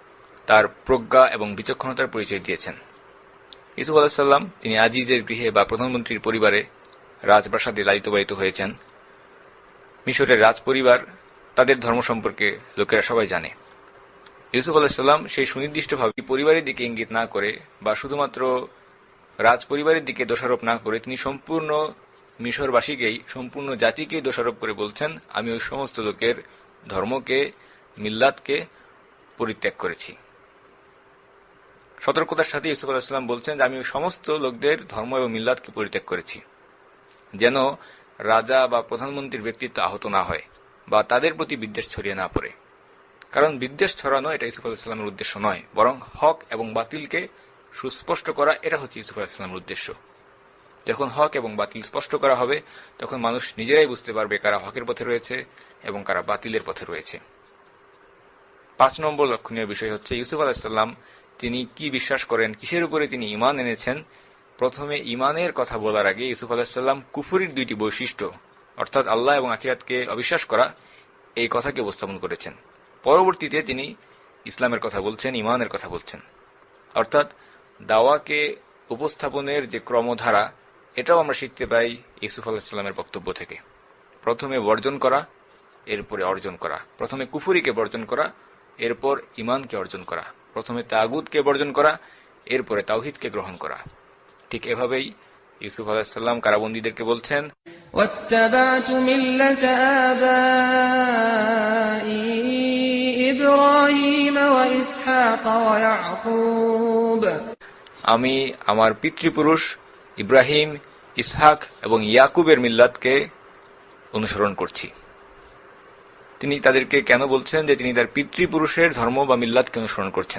তার প্রজ্ঞা এবং বিচক্ষণতার পরিচয় দিয়েছেন। ইউসুফ আলাইহিস সালাম তিনি আজিজের গৃহে বা প্রধানমন্ত্রীর পরিবারে রাজপ্রাসাদে লালিত-পালিত হয়েছেন। মিশরের রাজ পরিবার, তাদের ধর্ম সম্পর্কে লোকেরা সবাই জানে। ইউসুফ আলাইহিস সালাম সেই সুনির্দিষ্টভাবে পরিবারের দিকে ইঙ্গিত না করে বা শুধুমাত্র রাজ পরিবারের দিকে দোষারোপ না করে তিনি সম্পূর্ণ মিশরবাসীকেই, সম্পূর্ণ জাতিকেই দোষারোপ করে বলছেন, আমি ওই সমস্ত লোকের ধর্মকে, মিল্লাতকে পরিত্যাগ করেছি। সতর্কতার সাথে ইউসুফ আলাইহিস সালাম বলছেন যে আমি ওই সমস্ত লোকদের ধর্ম এবং মিল্লাতকে পরিত্যাগ করেছি, যেন রাজা বা প্রধানমন্ত্রীর ব্যক্তিত্ব আহত না হয় বা তাদের প্রতি বিদ্বেষ ছড়িয়ে না পড়ে। কারণ বিদ্বেষ ছড়ানো এটা ইউসুফ আলাইহিস সালামের উদ্দেশ্য নয়, বরং হক এবং বাতিলকে সুস্পষ্ট করা, এটা হচ্ছে ইউসুফ আলাইহিস সালামের উদ্দেশ্য। যখন হক এবং বাতিল স্পষ্ট করা হবে তখন মানুষ নিজেরাই বুঝতে পারবে কারা হকের পথে রয়েছে এবং কারা বাতিলের পথে রয়েছে। পাঁচ নম্বর লক্ষণীয় বিষয় হচ্ছে ইউসুফ আলাইহিস সালাম তিনি কি বিশ্বাস করেন, কিসের উপরে তিনি ঈমান এনেছেন। প্রথমে ঈমানের কথা বলার আগে ইউসুফ আলাইহিস সালাম কুফরির দুইটি বৈশিষ্ট্য, অর্থাৎ আল্লাহ এবং আখিরাতকে অবিশ্বাস করা, এই কথাকে উপস্থাপন করেছেন। পরবর্তীতে তিনি ইসলামের কথা বলছেন, ঈমানের কথা বলছেন। অর্থাৎ দাওয়াকে উপস্থাপনের যে ক্রমধারা, এটাও আমরা শিখতে পাই ইউসুফ আলাইহিস সালামের বক্তব্য থেকে। প্রথমে বর্জন করা, এরপরে অর্জন করা। প্রথমে কুফরিকে বর্জন করা, এরপর ঈমানকে অর্জন করা। প্রথমে তাগুতকে বর্জন করা, এরপরে তাওহীদকে গ্রহণ করা। ঠিক এভাবেই ইউসুফ আলাইহিস সালাম কারাবন্দীদেরকে বলছেন, ওয়াত্তাবা'তু মিল্লাতা আবাই ইব্রাহিম ওয়া ইসহাক ওয়া ইয়াকুব, আমি আমার পিতৃপুরুষ ইব্রাহিম, ইসহাক এবং ইয়াকুবের মিল্লাতকে অনুসরণ করছি। তিনি তাদেরকে কেন বলছেন যে তিনি তার পিতৃপুরুষের ধর্ম বা মিল্লাতকে অনুসরণ করছেন?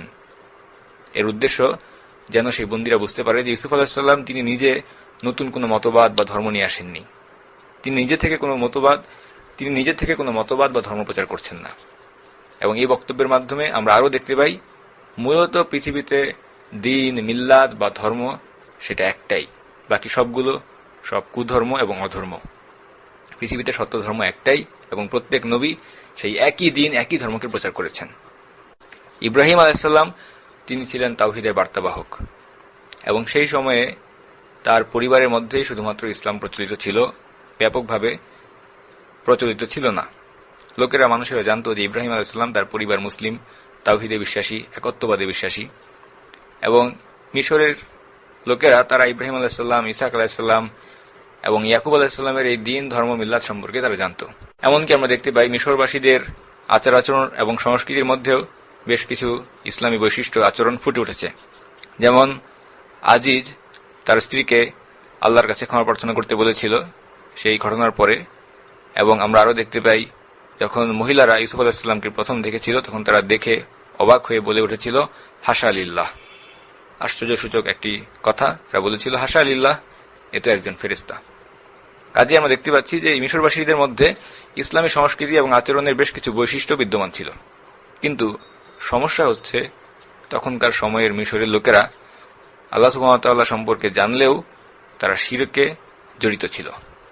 এর উদ্দেশ্য যেন সেই বন্দীরা বুঝতে পারে যে ইউসুফ আলাইহিস সালাম তিনি নিজে নতুন কোনো মতবাদ বা ধর্ম নিয়ে আসেননি। তিনি নিজে থেকে কোনো মতবাদ তিনি নিজে থেকে কোনো মতবাদ বা ধর্ম প্রচার করছেন না। এবং এই বক্তব্যের মাধ্যমে আমরা আরও দেখতে পাই মূলত পৃথিবীতে দিন, মিল্লাত বা ধর্ম সেটা একটাই, বাকি সবগুলো সব কুধর্ম এবং অধর্ম। পৃথিবীতে সত্য ধর্ম একটাই এবং প্রত্যেক নবী সেই একই দিন, একই ধর্মকে প্রচার করেছেন। ইব্রাহিম আলাইহিস সালাম তিনি ছিলেন তাওহীদের বার্তাবাহক এবং সেই সময়ে তার পরিবারের মধ্যেই শুধুমাত্র ইসলাম প্রচলিত ছিল, ব্যাপকভাবে প্রচলিত ছিল না। লোকেরা, মানুষেরা জানত যে ইব্রাহিম আলাইহিস সালাম তার পরিবার মুসলিম, তাওহীদে বিশ্বাসী, একত্ববাদে বিশ্বাসী। এবং মিশরের লোকেরা তারা ইব্রাহিম আলাইহিস সালাম, ইসহাক আলাইহিস সালাম এবং ইয়াকুব আলাইহিস সালামের এই দিন, ধর্ম, মিল্লাত সম্পর্কে তারা জানত। এমনকি আমরা দেখতে পাই মিশরবাসীদের আচার আচরণ এবং সংস্কৃতির মধ্যেও বেশ কিছু ইসলামী বৈশিষ্ট্য, আচরণ ফুটে উঠেছে। যেমন আজিজ তার স্ত্রীকে আল্লাহর কাছে ক্ষমা প্রার্থনা করতে বলেছিল সেই ঘটনার পরে। এবং আমরা আরও দেখতে পাই যখন মহিলারা ইউসুফ আলাইহিস সালামকে প্রথম দেখেছিল তখন তারা দেখে অবাক হয়ে বলে উঠেছিল হাসা লিল্লাহ, আশ্চর্যসূচক একটি কথা। তারা বলেছিল হাসা লিল্লাহ, এ তো একজন ফেরেশতা। কাজে আমরা দেখতে পাচ্ছি যে মিশরবাসীদের মধ্যে ইসলামী সংস্কৃতি এবং আচরণের বেশ কিছু বৈশিষ্ট্য বিদ্যমান ছিল। কিন্তু সমস্যা হচ্ছে তখনকার সময়ের মিশরের লোকেরা আল্লাহ সুবহানাহু ওয়া তাআলা সম্পর্কে জানলেও তারা শিরকে জড়িত ছিল।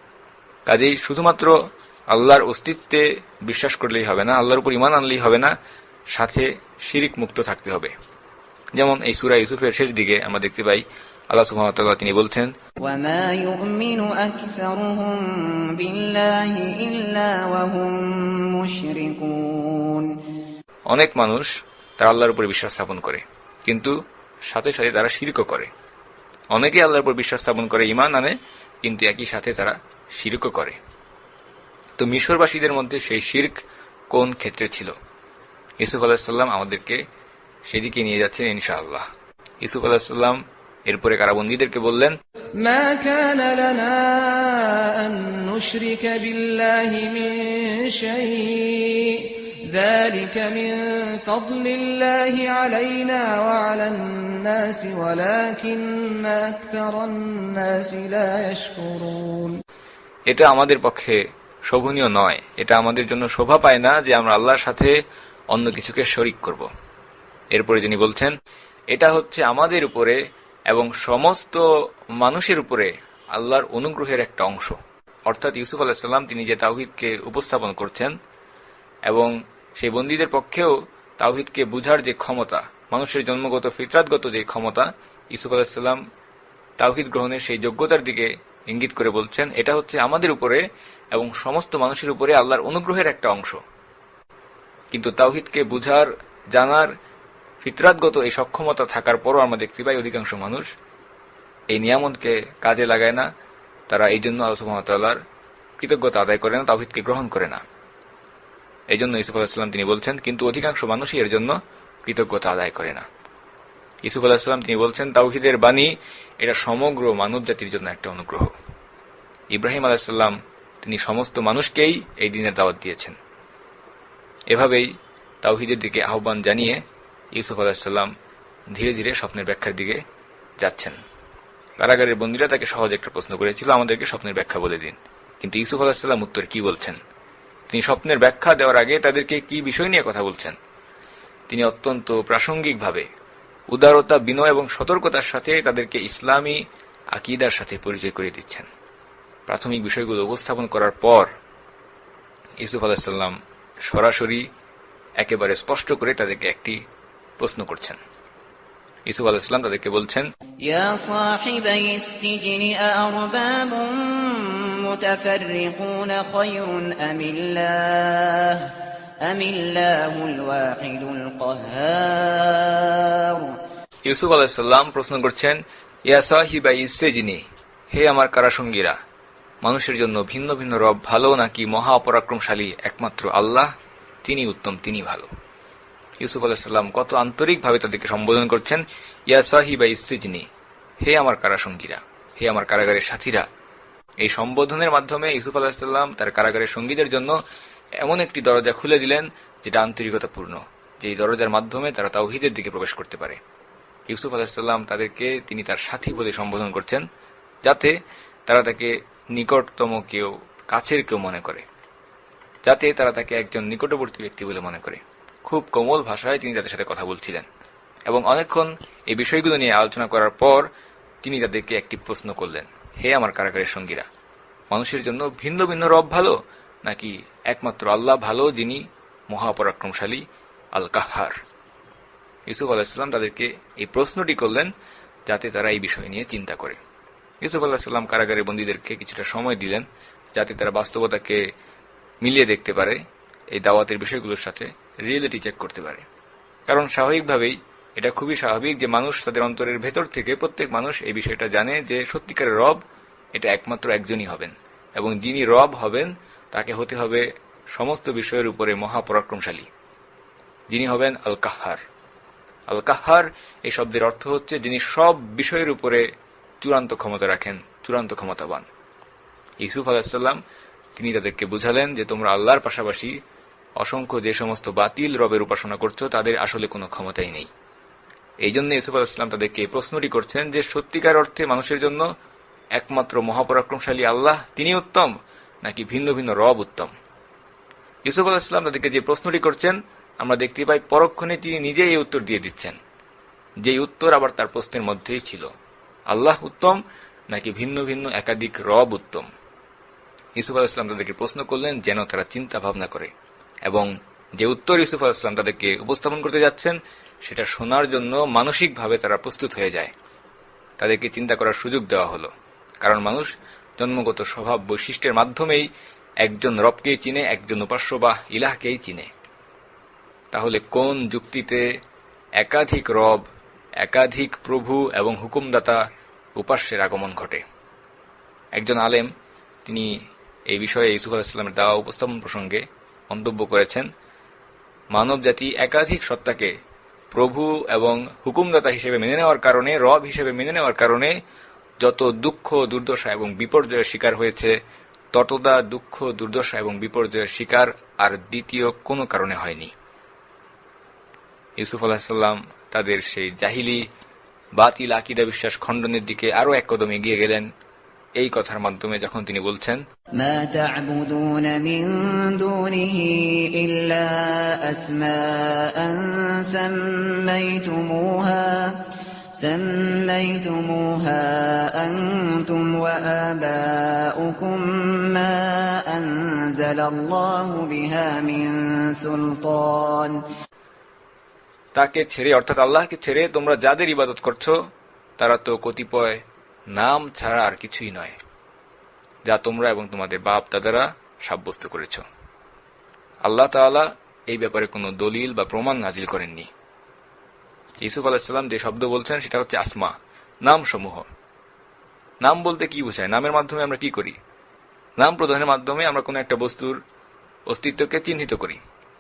কাজেই শুধুমাত্র আল্লাহর অস্তিত্বে বিশ্বাস করলেই হবে না, আল্লাহর উপর ঈমান আনলেই হবে না, সাথে শিরক মুক্ত থাকতে হবে। যেমন এই সূরা ইউসুফের শেষ দিকে আমরা দেখতে পাই আল্লাহ সুবহানাহু ওয়া তাআলা তিনি বলছেন, ওয়ামা ইউমিনু আকসারুহুম বিল্লাহি ইল্লা ওয়া হুম মুশরিকুন, অনেক মানুষ তারা আল্লাহর উপর বিশ্বাস স্থাপন করে কিন্তু সাথে সাথে তারা শিরকও করে। অনেকেই আল্লাহর উপর বিশ্বাস স্থাপন করে, ঈমান আনে, কিন্তু একই সাথে তারা শিরকও করে। তো মিশরবাসীদের মধ্যে সেই শিরক কোন ক্ষেত্রে ছিল? ইউসুফ আলাইহিস সালাম আমাদেরকে সেদিকে নিয়ে যাচ্ছেন ইনশাআল্লাহ। ইউসুফ আলাইহিস সালাম এরপরে কারাবন্দীদেরকে বললেন, মা কানা লানা আন নুশরিকা বিল্লাহি মিন শাই' যালিকা মিন ফাদলিল্লাহি আলাইনা ওয়া আলান নাসি ওয়ালাকিন্না আকতারান নাসি লা ইয়াশকুরুন, এটা আমাদের পক্ষে শোভনীয় নয়, এটা আমাদের জন্য শোভা পায় না যে আমরা আল্লাহর সাথে অন্য কিছুকে শরীক করব। এরপরে যিনি বলছেন এটা হচ্ছে আমাদের উপরে এবং সমস্ত মানুষের উপরে আল্লাহর অনুগ্রহের একটা অংশ। অর্থাৎ ইউসুফ আলাইহিস সালাম তিনি যে তাওহীদকে উপস্থাপন করছেন এবং সেই বন্দীদের পক্ষেও তাওহীদকে বুঝার যে ক্ষমতা, মানুষের জন্মগত ফিতরাতগত যে ক্ষমতা, ইউসুফ আলাইহিস সালাম তাওহীদ গ্রহণের সেই যোগ্যতার দিকে ইঙ্গিত করে বলছেন, এটা হচ্ছে আমাদের উপরে এবং সমস্ত মানুষের উপরে আল্লাহর অনুগ্রহের একটা অংশ। কিন্তু তাওহীদকে বুঝার, জানার ফিতরাতগত এই সক্ষমতা থাকার পরও আমরা দেখতে পাই অধিকাংশ মানুষ এই নিয়ামতকে কাজে লাগায় না। তারা এই জন্য আল্লাহ সুবহানাহু ওয়া তাআলার কৃতজ্ঞতা আদায় করে না, তাওহীদকে গ্রহণ করে না। এই জন্য ইউসুফ আলাইহিস সালাম তিনি বলছেন, কিন্তু অধিকাংশ মানুষই এর জন্য কৃতজ্ঞতা আদায় করে না। ইউসুফ আলাইহিস সালাম তিনি বলছেন, তাওহীদের বাণী এটা সমগ্র মানব জাতির জন্য একটা অনুগ্রহ। ইব্রাহিম আলাইহিস সালাম তিনি সমস্ত মানুষকেই এই দ্বীনের দাওয়াত দিয়েছেন। এভাবেই তাওহীদের দিকে আহ্বান জানিয়ে ইউসুফ আলাইহিস সালাম ধীরে ধীরে স্বপ্নের ব্যাখ্যার দিকে যাচ্ছেন। কারাগারের বন্দীরা তাকে সহজ একটা প্রশ্ন করেছিল, আমাদেরকে স্বপ্নের ব্যাখ্যা বলে দিন। কিন্তু ইউসুফ আলাইহিস সালাম উত্তর কি বলছেন? তিনি স্বপ্নের ব্যাখ্যা দেওয়ার আগে তাদেরকে কি বিষয় নিয়ে কথা বলছেন তিনি অত্যন্ত প্রাসঙ্গিকভাবে উদারতা, বিনয় এবং সতর্কতার সাথে তাদেরকে ইসলামী আকীদার সাথে পরিচয় করে দিচ্ছেন। প্রাথমিক বিষয়গুলো উপস্থাপন করার পর ইউসুফ আলাইহিস সালাম সরাসরি একেবারে স্পষ্ট করে তাদেরকে একটি প্রশ্ন করছেন। ইউসুফ আলাইহিস সালাম তাদেরকে বলছেন, ইয়া সাহিবাইস সিজনি আরবাবুম মুতাফাররিকুন খায়রুন আমিল্লাহ আমিল্লাহুল ওয়াহিদুল কাহ্হার। ইউসুফ আলাইহিস সালাম প্রশ্ন করছেন, ইয়া সাহিবাইস সিজনি, হে আমার কারাসঙ্গীরা, মানুষের জন্য ভিন্ন ভিন্ন রব ভালো নাকি মহা অপরাক্রমশালী একমাত্র আল্লাহ, তিনি উত্তম, তিনি ভালো। ইউসুফ আলাইহিস সালাম কত আন্তরিকভাবে তাদেরকে সম্বোধন করছেন, ইয়া সাহিবাইস সিজনি, হে আমার কারাসঙ্গীরা, হে আমার কারাগারের সাথীরা। এই সম্বোধনের মাধ্যমে ইউসুফ আলাইহিস সালাম তার কারাগারের সঙ্গীদের জন্য এমন একটি দরজা খুলে দিলেন যেটা আন্তরিকতাপূর্ণ, যে দরজার মাধ্যমে তারা তাওহীদের দিকে প্রবেশ করতে পারে। ইউসুফ আলাইহিস সালাম তাদেরকে তিনি তার সাথী বলে সম্বোধন করছেন, যাতে তারা তাকে নিকটতম কেউ, কাছের কেউ মনে করে, যাতে তারা তাকে একজন নিকটবর্তী ব্যক্তি বলে মনে করে। খুব কোমল ভাষায় তিনি তাদের সাথে কথা বলছিলেন এবং অনেকক্ষণ এই বিষয়গুলো নিয়ে আলোচনা করার পর তিনি তাদেরকে একটি প্রশ্ন করলেন, হে আমার কারাগারের সঙ্গীরা, মানুষের জন্য ভিন্ন ভিন্ন রব ভালো নাকি একমাত্র আল্লাহ ভালো, যিনি মহাপরাক্রমশালী, আল কাহ্হার। ইউসুফ আলাইহিস সালাম তাদেরকে এই প্রশ্নটি করলেন যাতে তারা এই বিষয় নিয়ে চিন্তা করে। ইউসুফ আলাইহিস সালাম কারাগারের বন্দীদেরকে কিছুটা সময় দিলেন যাতে তারা বাস্তবতাকে মিলিয়ে দেখতে পারে, এই দাওয়াতের বিষয়গুলোর সাথে রিয়েলিটি চেক করতে পারে। কারণ স্বাভাবিকভাবেই এটা খুবই স্বাভাবিক যে মানুষ তাদের অন্তরের ভেতর থেকে, প্রত্যেক মানুষ এই বিষয়টা জানে যে সত্যিকারের রব এটা একমাত্র একজনই হবেন এবং যিনি রব হবেন তাকে হতে হবে সমস্ত বিষয়ের উপরে মহাপরাক্রমশালী, যিনি হবেন আল কাহ্হার। আল কাহ্হার এই শব্দের অর্থ হচ্ছে যিনি সব বিষয়ের উপরে চূড়ান্ত ক্ষমতা রাখেন, চূড়ান্ত ক্ষমতাবান। ইউসুফ আলাইহিস সালাম তিনি তাদেরকে বুঝালেন যে তোমরা আল্লাহর পাশাপাশি অসংখ্য যে সমস্ত বাতিল রবের উপাসনা করছো তাদের আসলে কোনো ক্ষমতাই নেই। এই জন্য ইউসুফ আলাইহিস সালাম তাদেরকে এই প্রশ্নটি করছেন যে সত্যিকার অর্থে মানুষের জন্য একমাত্র মহাপরাক্রমশালী আল্লাহ তিনি উত্তম নাকি ভিন্ন ভিন্ন রব উত্তম। ইউসুফ আলাইহিস সালাম তাদেরকে যে প্রশ্নটি করছেন আমরা দেখতে পাই পরক্ষণে তিনি নিজেই এই উত্তর দিয়ে দিচ্ছেন, যে উত্তর আবার তার প্রশ্নের মধ্যেই ছিল, আল্লাহ উত্তম নাকি ভিন্ন ভিন্ন একাধিক রব উত্তম। ইউসুফ আলাইহিস সালাম তাদেরকে প্রশ্ন করলেন যেন তারা চিন্তা ভাবনা করে এবং যে উত্তর ইউসুফ আলাইহিস সালাম তাদেরকে উপস্থাপন করতে যাচ্ছেন সেটা শোনার জন্য মানসিকভাবে তারা প্রস্তুত হয়ে যায়। তাদেরকে চিন্তা করার সুযোগ দেওয়া হলো, কারণ মানুষ জন্মগত স্বভাব বৈশিষ্ট্যের মাধ্যমেই একজন রবকেই চিনে, একজন উপাস্য বা ইলাহকেই চিনে। তাহলে কোন যুক্তিতে একাধিক রব, একাধিক প্রভু এবং হুকুমদাতা, উপাস্যের আগমন ঘটে? একজন আলেম তিনি এই বিষয়ে ইউসুফ আলাইহিস সালামের দাওয়া উপস্থাপন প্রসঙ্গে মন্তব্য করেছেন, মানব জাতি একাধিক সত্তাকে প্রভু এবং হুকুমদাতা হিসেবে মেনে নেওয়ার কারণে, রব হিসেবে মেনে নেওয়ার কারণে যত দুঃখ, দুর্দশা এবং বিপর্যয়ের শিকার হয়েছে, ততটা দুঃখ, দুর্দশা এবং বিপর্যয়ের শিকার আর দ্বিতীয় কোনো কারণে হয়নি। ইউসুফ আলাইহিস সালাম তাদের সেই জাহিলি বাতিল আকীদা বিশ্বাস খণ্ডনের দিকে আরো এক কদম এগিয়ে গেলেন এই কথার মাধ্যমে, যখন তিনি বলছেন, মা তা'বুদুন মিন দুনিহি ইল্লা আসমাআন সাম্মাইতুমুহা سميتموها أنتم وآباؤكم ما أنزل الله بها من سلطان তাকে ছেড়ে অর্থাৎ আল্লাহকে ছেড়ে তোমরা যাদের ইবাদত করছো তারা তো কতিপয় নাম ছাড়া আর কিছুই নয়, যা তোমরা এবং তোমাদের বাপ দাদারা সাব্যস্ত করেছ। আল্লাহ তাআলা এই ব্যাপারে কোনো দলিল বা প্রমাণ নাজিল করেননি। ইউসুফ আলাইহিস সালাম যে শব্দ বলছেন সেটা হচ্ছে আসমা, নাম সমূহ। নাম বলতে কি বোঝায়? নামের মাধ্যমে আমরা কি করি? নাম প্রদানের মাধ্যমে আমরা কোনো একটা বস্তুর অস্তিত্বকে চিহ্নিত করি।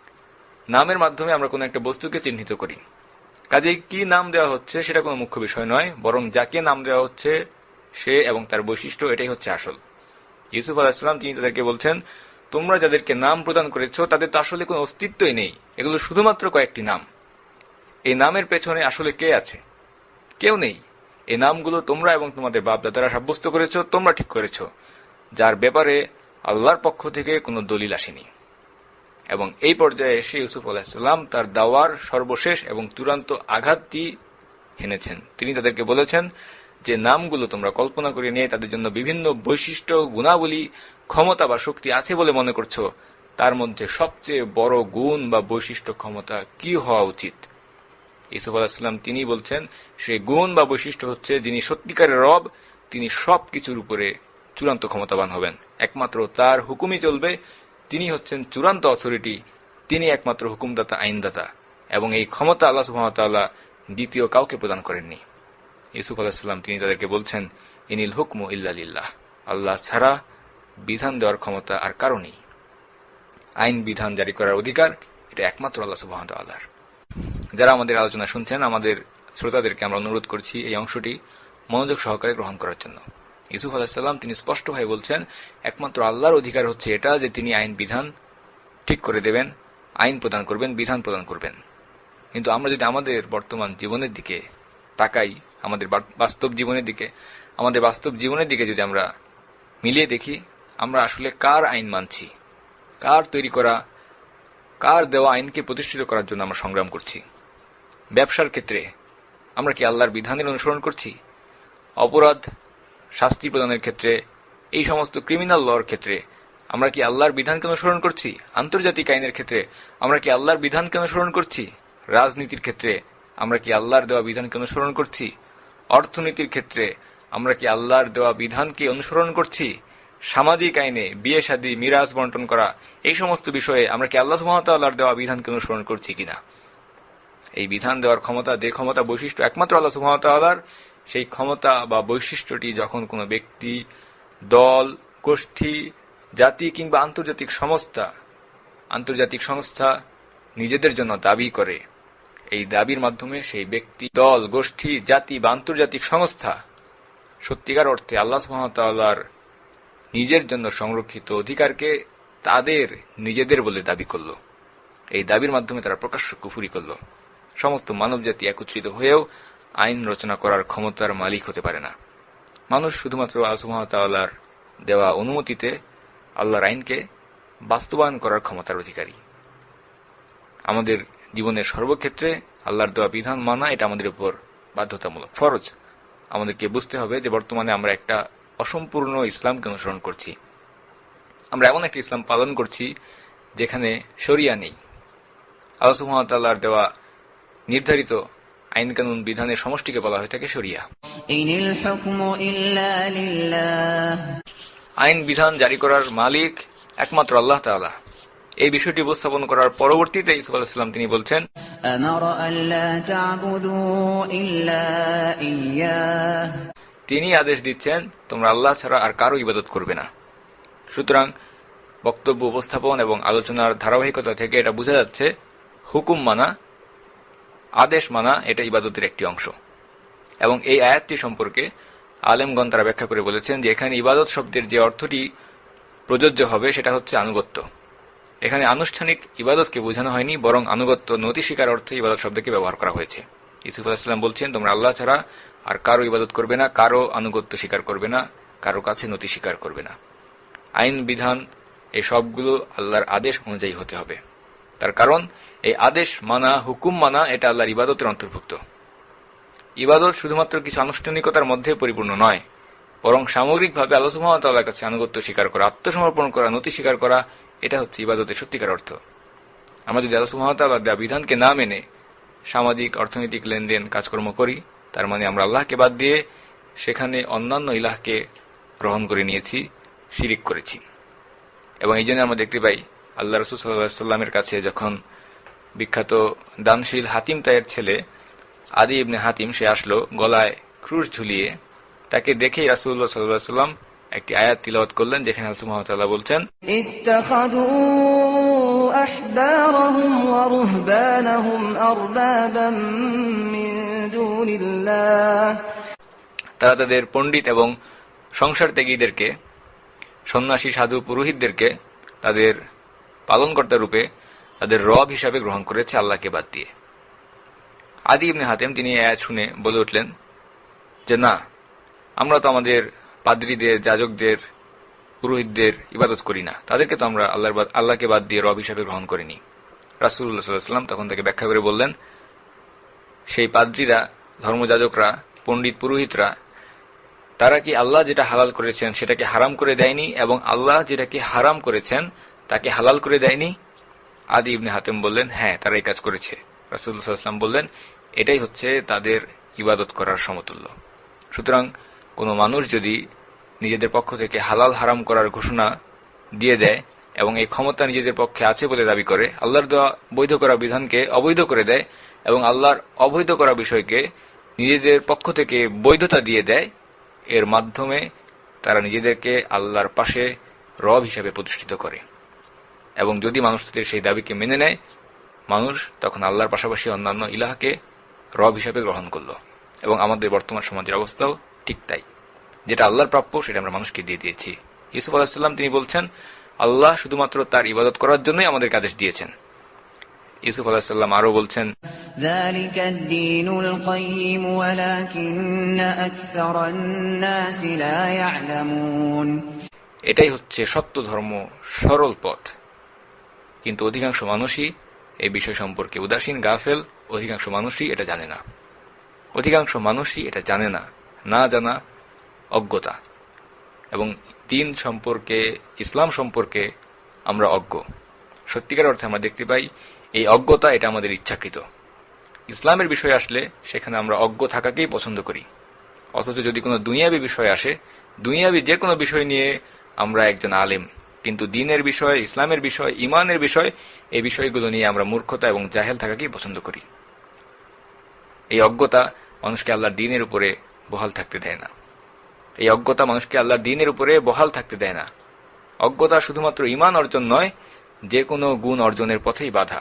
নামের মাধ্যমে আমরা কোনো একটা বস্তুকে চিহ্নিত করি। কাজেই কি নাম দেওয়া হচ্ছে সেটা কোনো মুখ্য বিষয় নয়, বরং যাকে নাম দেওয়া হচ্ছে সে এবং তার বৈশিষ্ট্য, এটাই হচ্ছে আসল। ইউসুফ আলাইহিস সালাম তিনি তাদেরকে বলছেন, তোমরা যাদেরকে নাম প্রদান করেছ তাদের তো আসলে কোনো অস্তিত্বই নেই, এগুলো শুধুমাত্র কয়েকটি নাম। এই নামের পেছনে আসলে কে আছে? কেউ নেই। এই নামগুলো তোমরা এবং তোমাদের বাপ দাদারা সাব্যস্ত করেছ, তোমরা ঠিক করেছ, যার ব্যাপারে আল্লাহর পক্ষ থেকে কোনো দলিল আসেনি। এবং এই পর্যায়ে এসে ইউসুফ আলাইহিস সালাম তার দাওয়ার সর্বশেষ এবং চূড়ান্ত আঘাতটি হেনেছেন। তিনি তাদেরকে বলেছেন যে নামগুলো তোমরা কল্পনা করে নিয়ে তাদের জন্য বিভিন্ন বৈশিষ্ট্য, গুণাবলী, ক্ষমতা বা শক্তি আছে বলে মনে করছো, তার মধ্যে সবচেয়ে বড় গুণ বা বৈশিষ্ট্য, ক্ষমতা কি হওয়া উচিত? ইউসুফ আলাইহিস সালাম তিনি বলছেন সেই গুণ বা বৈশিষ্ট্য হচ্ছে যিনি সত্যিকারের রব, তিনি সবকিছুর উপরে চূড়ান্ত ক্ষমতাবান হবেন, একমাত্র তার হুকুমই চলবে, তিনি হচ্ছেন চূড়ান্ত অথরিটি, তিনি একমাত্র হুকুমদাতা, আইনদাতা, এবং এই ক্ষমতা আল্লাহ সুবহানাহু ওয়া তাআলা দ্বিতীয় কাউকে প্রদান করেননি। ইউসুফ আলাইহিস সালাম তিনি তাদেরকে বলছেন, ইনিল হুকমু ইল্লা লিল্লাহ, আল্লাহ ছাড়া বিধান দেওয়ার ক্ষমতা আর কারো নেই। আইন বিধান জারি করার অধিকার এটা একমাত্র আল্লাহ সুবহানাহু ওয়া তাআলার। যারা আমাদের আলোচনা শুনছেন, আমাদের শ্রোতাদেরকে আমরা অনুরোধ করছি এই অংশটি মনোযোগ সহকারে গ্রহণ করার জন্য। ইউসুফ আলাইহিস সালাম তিনি স্পষ্টভাবে বলছেন, একমাত্র আল্লাহর অধিকার হচ্ছে এটা যে তিনি আইন বিধান ঠিক করে দেবেন, আইন প্রদান করবেন, বিধান প্রদান করবেন। কিন্তু আমরা যদি আমাদের বর্তমান জীবনের দিকে তাকাই, আমাদের বাস্তব জীবনের দিকে, আমাদের বাস্তব জীবনের দিকে যদি আমরা মিলিয়ে দেখি, আমরা আসলে কার আইন মানছি, কার তৈরি করা, কার দেওয়া আইনকে প্রতিষ্ঠিত করার জন্য আমরা সংগ্রাম করছি? ব্যবসার ক্ষেত্রে আমরা কি আল্লাহর বিধানের অনুসরণ করছি? অপরাধ শাস্তি প্রদানের ক্ষেত্রে, এই সমস্ত ক্রিমিনাল লর ক্ষেত্রে আমরা কি আল্লাহর বিধানকে অনুসরণ করছি? আন্তর্জাতিক আইনের ক্ষেত্রে আমরা কি আল্লাহর বিধানকে অনুসরণ করছি? রাজনীতির ক্ষেত্রে আমরা কি আল্লাহর দেওয়া বিধানকে অনুসরণ করছি? অর্থনীতির ক্ষেত্রে আমরা কি আল্লাহর দেওয়া বিধানকে অনুসরণ করছি? সামাজিক আইনে বিয়ে শাদী, মিরাজ বন্টন করা, এই সমস্ত বিষয়ে আমরা কি আল্লাহ সুবহানাহু ওয়া তাআলার দেওয়া বিধানকে অনুসরণ করছি কিনা? এই বিধান দেওয়ার ক্ষমতা, যে ক্ষমতা বৈশিষ্ট্য একমাত্র আল্লাহ সুবহানাহু ওয়া তাআলার, সেই ক্ষমতা বা বৈশিষ্ট্যটি যখন কোনো ব্যক্তি, দল, গোষ্ঠী, জাতি কিংবা আন্তর্জাতিক সংস্থা আন্তর্জাতিক সংস্থা নিজেদের জন্য দাবি করে, এই দাবির মাধ্যমে সেই ব্যক্তি, দল, গোষ্ঠী, জাতি বা আন্তর্জাতিক সংস্থা সত্যিকার অর্থে আল্লাহ সুবহানাহু ওয়া তাআলার নিজের জন্য সংরক্ষিত অধিকারকে তাদের নিজেদের বলে দাবি করল। এই দাবির মাধ্যমে তারা প্রকাশ্য কুফরি করল। সমস্ত মানবজাতি একত্রিত হয়েও আইন রচনা করার ক্ষমতার মালিক হতে পারে না। মানুষ শুধুমাত্র আল্লাহ সুবহানাহু ওয়া তাআলার দেওয়া অনুমতিতে আল্লাহর আইনকে বাস্তবায়ন করার ক্ষমতার অধিকারী। আমাদের জীবনের সর্বক্ষেত্রে আল্লাহর দেওয়া বিধান মানা এটা আমাদের উপর বাধ্যতামূলক, ফরজ। আমাদেরকে বুঝতে হবে যে বর্তমানে আমরা একটা অসম্পূর্ণ ইসলামকে অনুসরণ করছি। আমরা এমন একটা ইসলাম পালন করছি যেখানে শরিয়া নেই। আল্লাহ সুবহানাহু ওয়া তাআলার দেওয়া নির্ধারিত আইন কানুন বিধানের সমষ্টিকে বলা হয়ে থাকে শরিয়া। ইনিল হুকমু ইল্লা লিল্লাহ, আইন বিধান জারি করার মালিক একমাত্র আল্লাহ তাআলা। এই বিষয়টি উপস্থাপন করার পরবর্তীতে ইউসুফ আলাইহিস সালাম তিনি বলছেন, আমারা আল্লা তা'বুদু ইল্লা ইয়্যাহ, তিনি আদেশ দিচ্ছেন তোমরা আল্লাহ ছাড়া আর কারো ইবাদত করবে না। সুতরাং বক্তব্য উপস্থাপন এবং আলোচনার ধারাবাহিকতা থেকে এটা বোঝা যাচ্ছে হুকুম মানা, আদেশ মানা এটা ইবাদতের একটি অংশ। এবং এই আয়াতটি সম্পর্কে আলেমগণ তারা ব্যাখ্যা করে বলেছেন যে এখানে ইবাদত শব্দের যে অর্থটি প্রযোজ্য হবে সেটা হচ্ছে আনুগত্য। এখানে আনুষ্ঠানিক ইবাদতকে বোঝানো হয়নি, বরং আনুগত্য, নতি স্বীকার অর্থে ইবাদত শব্দকে ব্যবহার করা হয়েছে। ইউসুফ আলাইহিস সালাম বলছেন তোমরা আল্লাহ ছাড়া আর কারো ইবাদত করবে না, কারো আনুগত্য স্বীকার করবে না, কারো কাছে নতি স্বীকার করবে না। আইন বিধান এই সবগুলো আল্লাহর আদেশ অনুযায়ী হতে হবে। তার কারণ এই আদেশ মানা, হুকুম মানা এটা আল্লাহর ইবাদতের অন্তর্ভুক্ত। ইবাদত শুধুমাত্র কিছু আনুষ্ঠানিকতার মধ্যে পরিপূর্ণ নয়, বরং সামগ্রিকভাবে আল্লাহ সুবহানাহু ওয়া তাআলার কাছে আনুগত্য স্বীকার করা, আত্মসমর্পণ করা, নতি স্বীকার করা, এটা হচ্ছে ইবাদতের সত্যিকার অর্থ। আমরা যদি আল্লাহ সুবহানাহু ওয়া তাআলার দেওয়া বিধানকে না মেনে সামাজিক অর্থনৈতিক লেনদেন কাজকর্ম করি, তার মানে আমরা আল্লাহকে বাদ দিয়ে সেখানে অন্যান্য ইলাহকে গ্রহণ করে নিয়েছি, শিরিক করেছি। এবং এই জন্য আমরা দেখতে পাই আল্লাহ রাসূল সাল্লাল্লাহু আলাইহি ওয়াসাল্লামের কাছে যখন বিখ্যাত দানশীল হাতিম তাইয়ের ছেলে আদি ইবনে হাতিম সে আসলো গলায় ক্রুশ ঝুলিয়ে, তাকে দেখেই রাসূলুল্লাহ সাল্লাল্লাহু আলাইহি ওয়াসাল্লাম একটি আয়াত তিলাওয়াত করলেন, যেখানে আল্লাহ সুবহানাহু ওয়া তাআলা বলছেন, ইত্তাখাযু আহবারহুম ওয়া রুহবানাহুম আরবাবাম মিন দুনিল্লাহ, তারা তাদের পণ্ডিত এবং সংসার ত্যাগীদেরকে, সন্ন্যাসী সাধু পুরোহিতদেরকে তাদের পালনকর্তা রূপে, তাদের রব হিসাবে গ্রহণ করেছে আল্লাহকে বাদ দিয়ে। আদি ইবনে হাতিম তিনি আয়াত শুনে বলে উঠলেন যে না, আমরা তো আমাদের পাদ্রীদের, যাজকদের, পুরোহিতদের ইবাদত করি না, তাদেরকে তো আমরা আল্লাহর আল্লাহকে বাদ দিয়ে রব হিসাবে গ্রহণ করিনি। রাসূলুল্লাহ সাল্লাল্লাহু আলাইহি ওয়াসাল্লাম তখন তাকে ব্যাখ্যা করে বললেন, সেই পাদ্রীরা, ধর্মযাজকরা, পণ্ডিত পুরোহিতরা, তারা কি আল্লাহ যেটা হালাল করেছেন সেটাকে হারাম করে দেয়নি, এবং আল্লাহ যেটাকে হারাম করেছেন তাকে হালাল করে দেয়নি? আদি ইবনে হাতিম বললেন, হ্যাঁ, তারা এই কাজ করেছে। রাসূলুল্লাহ সাল্লাল্লাহু আলাইহি ওয়াসাল্লাম বললেন, এটাই হচ্ছে তাদের ইবাদত করার সমতুল্য। সুতরাং কোন মানুষ যদি নিজেদের পক্ষ থেকে হালাল হারাম করার ঘোষণা দিয়ে দেয় এবং এই ক্ষমতা নিজেদের পক্ষে আছে বলে দাবি করে, আল্লাহর দেওয়া বৈধ করা বিধানকে অবৈধ করে দেয় এবং আল্লাহর অবৈধ করা বিষয়কে নিজেদের পক্ষ থেকে বৈধতা দিয়ে দেয়, এর মাধ্যমে তারা নিজেদেরকে আল্লাহর পাশে রব হিসাবে প্রতিষ্ঠিত করে। এবং যদি মানুষ তাদের সেই দাবিকে মেনে নেয়, মানুষ তখন আল্লাহর পাশাপাশি অন্যান্য ইলাহকে রব হিসাবে গ্রহণ করল। এবং আমাদের বর্তমান সমাজের অবস্থাও ঠিক তাই, যেটা আল্লাহর প্রাপ্য সেটা আমরা মানুষকে দিয়ে দিয়েছি। ইউসুফ আলাইহিস সালাম তিনি বলছেন, আল্লাহ শুধুমাত্র তার ইবাদত করার জন্যই আমাদেরকে আদেশ দিয়েছেন। ইউসুফ আলাইহিস সালাম আরো বলছেন, যালিকা আদ-দীনুল কাইয়্যিম ওয়ালাকিন্না আকসারান নাস লা ইয়ালামুন, এটাই হচ্ছে সত্য ধর্ম, সরল পথ, কিন্তু অধিকাংশ মানুষই এই বিষয় সম্পর্কে উদাসীন, গাফেল। অধিকাংশ মানুষই এটা জানে না, অধিকাংশ মানুষই এটা জানে না, না জানা, অজ্ঞতা। এবং দ্বীন সম্পর্কে, ইসলাম সম্পর্কে আমরা অজ্ঞ। সত্যিকার অর্থে আমরা দেখতে পাই এই অজ্ঞতা এটা আমাদের ইচ্ছাকৃত। ইসলামের বিষয় আসলে সেখানে আমরা অজ্ঞ থাকাকেই পছন্দ করি, অথচ যদি কোনো দুনিয়াবী বিষয় আসে, দুনিয়াবী যে কোনো বিষয় নিয়ে আমরা একজন আলেম, কিন্তু দ্বীনের বিষয়, ইসলামের বিষয়, ঈমানের বিষয়, এই বিষয়গুলো নিয়ে আমরা মূর্খতা এবং জাহেল থাকাকেই পছন্দ করি। এই অজ্ঞতা মানুষকে আল্লাহর দ্বীনের উপরে বহাল থাকতে দেয় না। এই অজ্ঞতা মানুষকে আল্লাহর দ্বীনের উপরে বহাল থাকতে দেয় না। অজ্ঞতা শুধুমাত্র ঈমান অর্জন নয়, যে কোনো গুণ অর্জনের পথেই বাধা।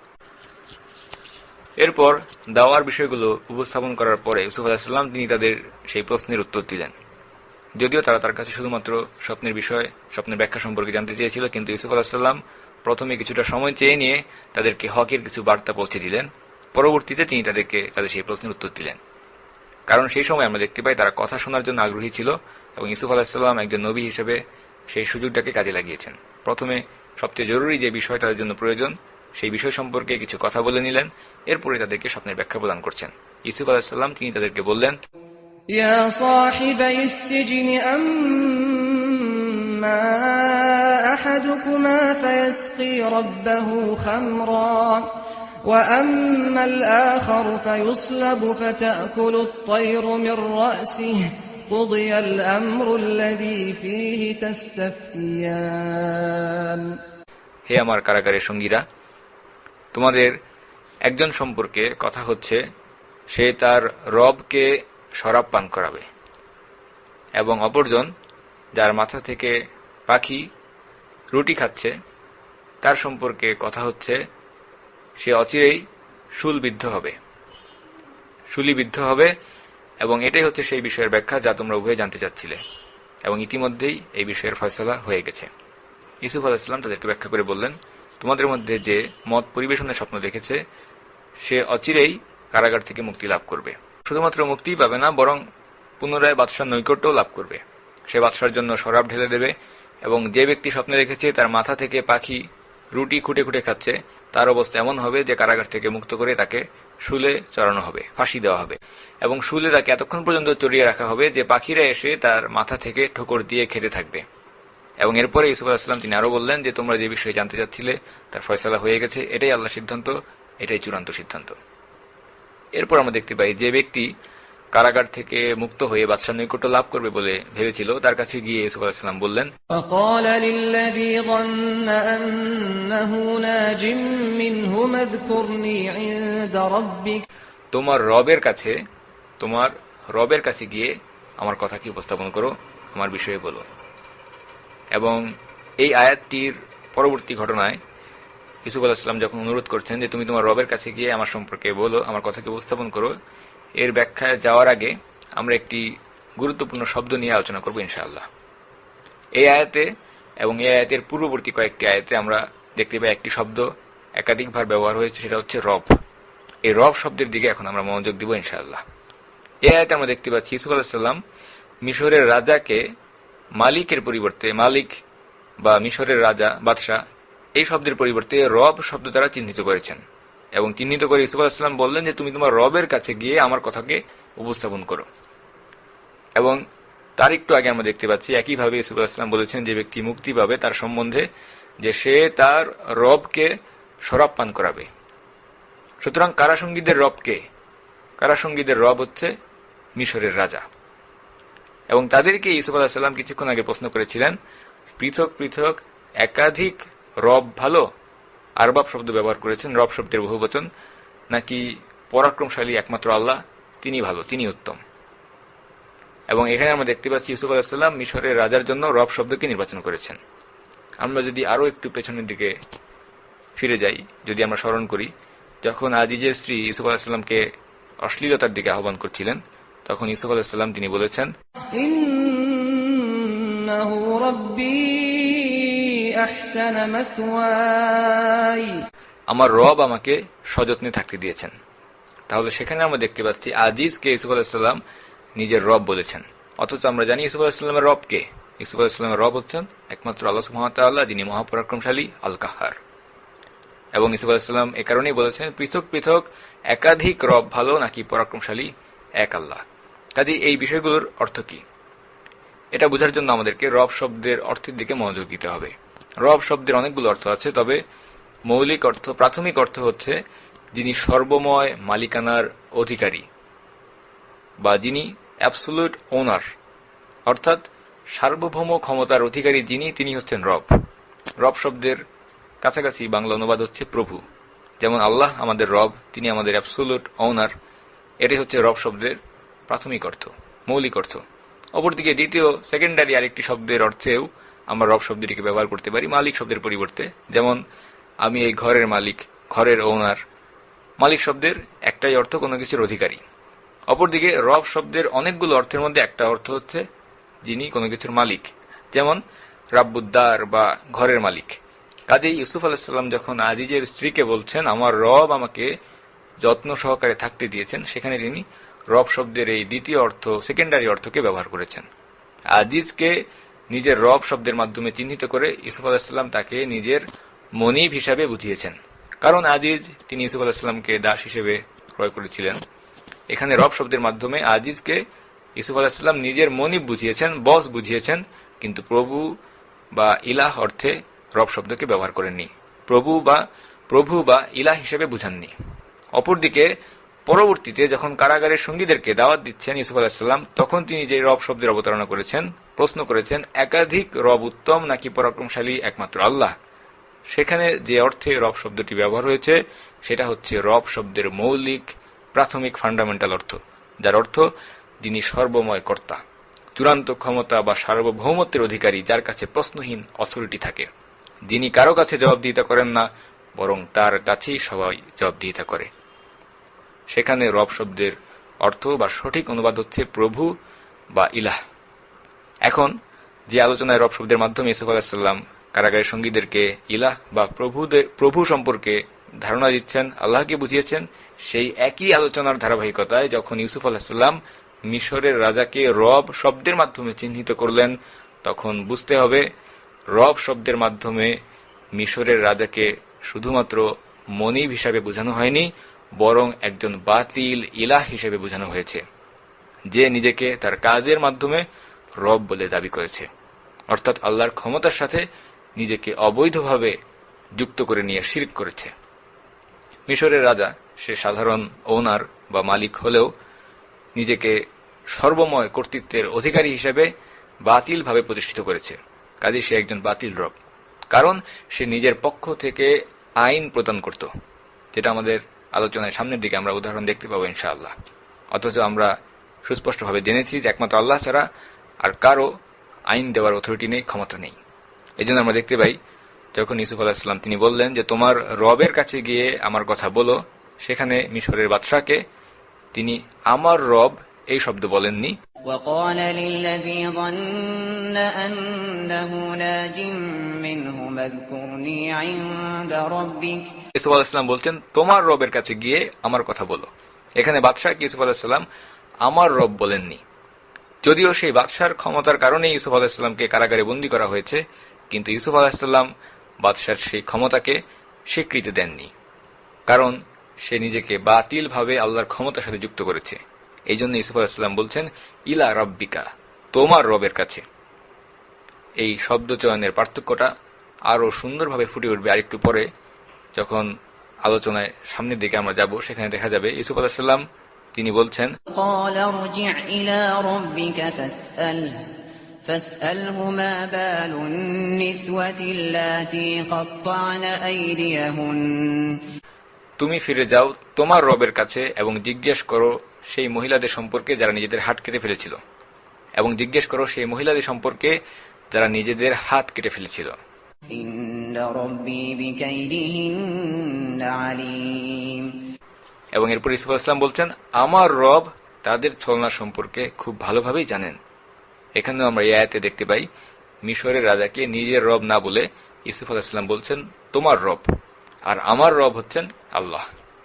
এরপর দাওয়ার বিষয়গুলো উপস্থাপন করার পরে ইউসুফ আলাইহিস সালাম তিনি তাদের সেই প্রশ্নের উত্তর দিলেন। যদিও তারা তার কাছে শুধুমাত্র স্বপ্নের বিষয়, স্বপ্নের ব্যাখ্যা সম্পর্কে জানতে চেয়েছিল, কিন্তু ইউসুফ আলাইহিস সালাম প্রথমে কিছুটা সময় চেয়ে নিয়ে তাদেরকে হকের কিছু বার্তা পৌঁছে দিলেন। পরবর্তীতে তিনি তাদেরকে তাদের সেই প্রশ্নের উত্তর দিলেন, কারণ সেই সময় আমরা দেখতে পাই তারা কথা শোনার জন্য আগ্রহী ছিল এবং ইউসুফ আলাইহিস সালাম একজন নবী হিসেবে সেই সুযোগটাকে কাজে লাগিয়েছেন। প্রথমে সবচেয়ে জরুরি যে বিষয় তাদের জন্য প্রয়োজন, সেই বিষয় সম্পর্কে কিছু কথা বলে নিলেন, এরপরে তাদেরকে স্বপ্নের ব্যাখ্যা প্রদান করছেন। ইউসুফ আলাইহিস সালাম তিনি তাদেরকে বললেন, ইয়া সাহিবাইস সিজনি আম্মা আহাদুকুমা ফায়াসকি রাব্বাহু খামরা ওয়া আম্মাল আখারু ফায়ুসলাবু ফাতাকুলু আত-তায়রু মির রাসিহি কুদিয়াল আমরু আল্লাযী ফীহি তাস্তাফতিয়ান। হে আমার কারাগারের সঙ্গীরা, তোমাদের একজন সম্পর্কে কথা হচ্ছে, সে তার রবকে শরাব পান করাবে, এবং অপরজন যার মাথা থেকে পাখি রুটি খাচ্ছে, তার সম্পর্কে কথা হচ্ছে, সে অচিরেই শুলবিদ্ধ হবে, শুলিবিদ্ধ হবে। এবং এটাই হচ্ছে সেই বিষয়ের ব্যাখ্যা যা তোমরা উভয়ে জানতে চাচ্ছিলে, এবং ইতিমধ্যেই এই বিষয়ের ফয়সালা হয়ে গেছে। ইউসুফ আলাইহিস সালাম তাদেরকে ব্যাখ্যা করে বললেন, তোমাদের মধ্যে যে মত পরিবেশনের স্বপ্ন দেখেছে, সে অচিরেই কারাগার থেকে মুক্তি লাভ করবে। শুধুমাত্র মুক্তিই পাবে না, বরং পুনরায় বাদশার নৈকট্যও লাভ করবে। সে বাদশার জন্য শরাব ঢেলে দেবে, এবং যে ব্যক্তি স্বপ্নে দেখেছে তার মাথা থেকে পাখি রুটি খুঁটে খুঁটে খাচ্ছে, তার অবস্থা এমন হবে যে কারাগার থেকে মুক্ত করে তাকে শুলে চড়ানো হবে, ফাঁসি দেওয়া হবে, এবং শুলে তাকে এতক্ষণ পর্যন্ত চড়িয়ে রাখা হবে যে পাখিরা এসে তার মাথা থেকে ঠোকর দিয়ে খেতে থাকবে। এবং এরপরে ইউসুফ আলাইহিস সালাম তিনি আরো বললেন যে তোমরা যে বিষয়ে জানতে চাচ্ছিলে তার ফয়সালা হয়ে গেছে, এটাই আল্লাহর সিদ্ধান্ত, এটাই চূড়ান্ত সিদ্ধান্ত। এরপর আমরা দেখতে পাই যে ব্যক্তি কারাগার থেকে মুক্ত হয়ে বাদশার নৈকট্য লাভ করবে বলে ভেবেছিল, তার কাছে গিয়ে ইউসুফ আলাইহিস সালাম বললেন, فقال للذي ظن أنه ناج منه اذكرني عند ربك তোমার রবের কাছে তোমার রবের কাছে গিয়ে আমার কথা কি উপস্থাপন করো, আমার বিষয়ে বলো। এবং এই আয়াতটির পরবর্তী ঘটনায় ইউসুফ আলাইহিস সালাম যখন অনুরোধ করছেন যে তুমি তোমার রবের কাছে গিয়ে আমার সম্পর্কে বলো, আমার কথাকে উপস্থাপন করো, এর ব্যাখ্যায় যাওয়ার আগে আমরা একটি গুরুত্বপূর্ণ শব্দ নিয়ে আলোচনা করব ইনশাআল্লাহ। এই আয়াতে এবং এই আয়াতের পূর্ববর্তী কয়েকটি আয়াতে আমরা দেখতে পাই একটি শব্দ একাধিকবার ব্যবহার হয়েছে, সেটা হচ্ছে রব। এই রব শব্দের দিকে এখন আমরা মনোযোগ দিব ইনশাআল্লাহ। এই আয়াতে আমরা দেখতে পাচ্ছি ইউসুফ আলাইহিস সালাম মিশরের রাজাকে মালিকের পরিবর্তে, মালিক বা মিশরের রাজা বাদশাহ, এই শব্দের পরিবর্তে রব শব্দ দ্বারা চিহ্নিত করেছেন এবং চিহ্নিত করে ইউসুফ আলাইহিস সালাম বললেন যে তুমি তোমার রবের কাছে গিয়ে আমার কথাকে উপস্থাপন করো। এবং তার একটু আগে আমরা দেখতে পাচ্ছি একইভাবে ইউসুফ আলাইহিস সালাম বলেছেন যে ব্যক্তি মুক্তি পাবে তার সম্বন্ধে যে সে তার রবকে শরাব পান করাবে। সুতরাং কারাসঙ্গীদের রবকে, কারাসঙ্গীদের রব হচ্ছে মিশরের রাজা। এবং তাদেরকে ইউসুফ আলাইহিস সালাম কিছুক্ষণ আগে প্রশ্ন করেছিলেন পৃথক পৃথক একাধিক রব ভালো, আরবাব শব্দ ব্যবহার করেছেন, রব শব্দের বহুবচন, নাকি পরাক্রমশালী একমাত্র আল্লাহ তিনি ভালো, তিনি উত্তম। এবং এখানে আমরা দেখতে পাচ্ছি ইউসুফ আলাইহিস সালাম মিশরের রাজার জন্য রব শব্দকে নির্বাচন করেছেন। আমরা যদি আরো একটু পেছনের দিকে ফিরে যাই, যদি আমরা স্মরণ করি, যখন আজিজের স্ত্রী ইউসুফ আলাইহিস সালামকে অশ্লীলতার দিকে আহ্বান করছিলেন, তখন ইউসুফ আলাইহিস সালাম তিনি বলেছেন, ইন্নাহু রাব্বী আহসানা মাসওয়াই, আমার রব আমাকে সযত্নে থাকতে দিয়েছেন। তাহলে সেখানে আমরা দেখতে পাচ্ছি আজিজকে ইউসুফ আলাইহিস সালাম নিজের রব বলেছেন, অথচ আমরা জানি ইউসুফ আলাইহিস সালামের রব কে? ইউসুফ আলাইহিস সালামের রব হচ্ছেন একমাত্র আল্লাহ সুবহানাহু ওয়া তাআলা, যিনি মহাপরাক্রমশালী আল কাহার। এবং ইউসুফ আলাইহিস সালাম এ কারণেই বলেছেন পৃথক পৃথক একাধিক রব ভালো নাকি পরাক্রমশালী এক আল্লাহ। কাজে এই বিষয়গুলোর অর্থ কি, এটা বোঝার জন্য আমাদেরকে রব শব্দের অর্থের দিকে মনোযোগ দিতে হবে। রব শব্দের অনেকগুলো অর্থ আছে, তবে মৌলিক অর্থ, প্রাথমিক অর্থ হচ্ছে যিনি সর্বময় মালিকানার অধিকারী বা যিনি অ্যাবসোলিউট ওনার, অর্থাৎ সার্বভৌম ক্ষমতার অধিকারী যিনি, তিনি হচ্ছেন রব। রব শব্দের কাছাকাছি বাংলা অনুবাদ হচ্ছে প্রভু। যেমন আল্লাহ আমাদের রব, তিনি আমাদের অ্যাবসোলিউট ওনার, এটাই হচ্ছে রব শব্দের প্রাথমিক অর্থ, মৌলিক অর্থ। অপরদিকে দ্বিতীয় সেকেন্ডারি আরেকটি শব্দের অর্থেও আমরা রব শব্দটিকে ব্যবহার করতে পারি মালিক শব্দের পরিবর্তে। যেমন আমি এই ঘরের মালিক, ঘরের ওনার। মালিক শব্দের একটাই অর্থ কোনো কিছুর অধিকারী। অপরদিকে রব শব্দের অনেকগুলো অর্থের মধ্যে একটা অর্থ হচ্ছে যিনি কোনো কিছুর মালিক, যেমন রাব্বুদ্দার বা ঘরের মালিক। কাজেই ইউসুফ আলাইহিস সালাম যখন আজিজের স্ত্রীকে বলছেন আমার রব আমাকে যত্ন সহকারে থাকতে দিয়েছেন, সেখানে তিনি রব শব্দের এই দ্বিতীয় অর্থ, সেকেন্ডারি অর্থকে ব্যবহার করেছেন। আজিজকে নিজের রব শব্দের মাধ্যমে চিহ্নিত করে ইউসুফ আলাইহিস সালাম তাকে নিজের মনিব হিসাবে বুঝিয়েছেন। কারণ আজিজ তিনি ইউসুফ আলাইহিস সালামকে দাস হিসেবে ক্রয় করেছিলেন। এখানে রব শব্দের মাধ্যমে আজিজকে ইউসুফ আলাইহিস সালাম নিজের মনিব বুঝিয়েছেন, বস বুঝিয়েছেন, কিন্তু প্রভু বা ইলাহ অর্থে রব শব্দকে ব্যবহার করেননি, প্রভু বা প্রভু বা ইলাহ হিসেবে বুঝাননি। অপরদিকে পরবর্তীতে যখন কারাগারের সঙ্গীদেরকে দাওয়াত দিচ্ছেন ইউসুফ আলাইহিস সালাম, তখন তিনি যে রব শব্দের অবতারণা করেছেন, প্রশ্ন করেছেন একাধিক রব উত্তম নাকি পরাক্রমশালী একমাত্র আল্লাহ। সেখানে যে অর্থে রব শব্দটি ব্যবহার হয়েছে সেটা হচ্ছে রব শব্দের মৌলিক প্রাথমিক ফান্ডামেন্টাল অর্থ, যার অর্থ যিনি সর্বময় কর্তা, চূড়ান্ত ক্ষমতা বা সার্বভৌমত্বের অধিকারী, যার কাছে প্রশ্নহীন অথরিটি থাকে, যিনি কারো কাছে জবাবদিহিতা করেন না, বরং তার কাছেই সবাই জবাবদিহিতা করে। সেখানে রব শব্দের অর্থ বা সঠিক অনুবাদ হচ্ছে প্রভু বা ইলাহ। এখন যে আলোচনায় রব শব্দের মাধ্যমে ইউসুফ আলাইহিস সালাম কারাগারের সঙ্গীদেরকে ইলাহ বা প্রভুদের প্রভু সম্পর্কে ধারণা দিচ্ছেন, আল্লাহকে বুঝিয়েছেন, সেই একই আলোচনার ধারাবাহিকতায় যখন ইউসুফ আলাইহিস সালাম মিশরের রাজাকে রব শব্দের মাধ্যমে চিহ্নিত করলেন, তখন বুঝতে হবে রব শব্দের মাধ্যমে মিশরের রাজাকে শুধুমাত্র মনিব হিসাবে বোঝানো হয়নি, বরং একজন বাতিল ইলাহ হিসেবে বোঝানো হয়েছে, যে নিজেকে তার কাজের মাধ্যমে রব বলে দাবি করেছে, অর্থাৎ আল্লাহর ক্ষমতার সাথে নিজেকে অবৈধভাবে যুক্ত করে নিয়ে শিরক করেছে। মিশরের রাজা সে সাধারণ ওনার বা মালিক হলেও নিজেকে সর্বময় কর্তৃত্বের অধিকারী হিসেবে বাতিলভাবে প্রতিষ্ঠিত করেছে। কাজেই সে একজন বাতিল রব, কারণ সে নিজের পক্ষ থেকে আইন প্রদান করত, যেটা আমাদের আলোচনায় সামনের দিকে আমরা উদাহরণ দেখতে পাবো ইনশাআল্লাহ। অথচ আমরা সুস্পষ্টভাবে জেনেছি যে একমাত্র আল্লাহ ছাড়া আর কারো আইন দেওয়ার অথরিটি নেই, ক্ষমতা নেই। এই জন্য আমরা দেখতে পাই যখন ইউসুফ আলাইহিস সালাম তিনি বললেন যে তোমার রবের কাছে গিয়ে আমার কথা বলো, সেখানে মিশরের বাদশাকে তিনি আমার রব এই শব্দ বলেননি। وقال للذي ظن أنه ناج منه اذكرني عند ربك ইউসুফ আলাইহিস সালাম বলছেন তোমার রবের কাছে গিয়ে আমার কথা বলো। এখানে বাদশাকে ইউসুফ আলাইহিস সালাম আমার রব বলেননি, যদিও সেই বাদশার ক্ষমতার কারণে ইউসুফ আলাইহিস সালামকে কারাগারে বন্দী করা হয়েছে, কিন্তু ইউসুফ আলাইহিস সালাম বাদশার সেই ক্ষমতাকে স্বীকৃতি দেননি, কারণ সে নিজেকে বাতিলভাবে আল্লাহর ক্ষমতার সাথে যুক্ত করেছে। এই জন্য ইউসুফ আলাইহিস সালাম বলছেন ইলা রব্বিকা, তোমার রবের কাছে। এই শব্দ চয়নের পার্থক্যটা আরো সুন্দরভাবে ফুটে উঠবে আরেকটু পরে, যখন আলোচনায় সামনের দিকে আমরা যাব। সেখানে দেখা যাবে ইউসুফ আলাইহিস সালাম তিনি বলছেন قال ارجع إلى ربك فاسأله فاسأله ما بال النسوة اللاتي قطعن أيديهن তুমি ফিরে যাও তোমার রবের কাছে এবং জিজ্ঞেস করো সেই মহিলাদের সম্পর্কে যারা নিজেদের হাত কেটে ফেলেছিল, এবং জিজ্ঞেস করো সেই মহিলাদের সম্পর্কে যারা নিজেদের হাত কেটে ফেলেছিল। إن ربي بكيدهن عليم এবং এরপর ইউসুফ আলাইহিস সালাম বলছেন আমার রব তাদের ছলনা সম্পর্কে খুব ভালোভাবেই জানেন। এখানেও আমরা এই আয়াতে দেখতে পাই মিশরের রাজাকে নিজের রব না বলে ইউসুফ আলাইহিস সালাম বলছেন তোমার রব, আর আমার রব হচ্ছেন আল্লাহ।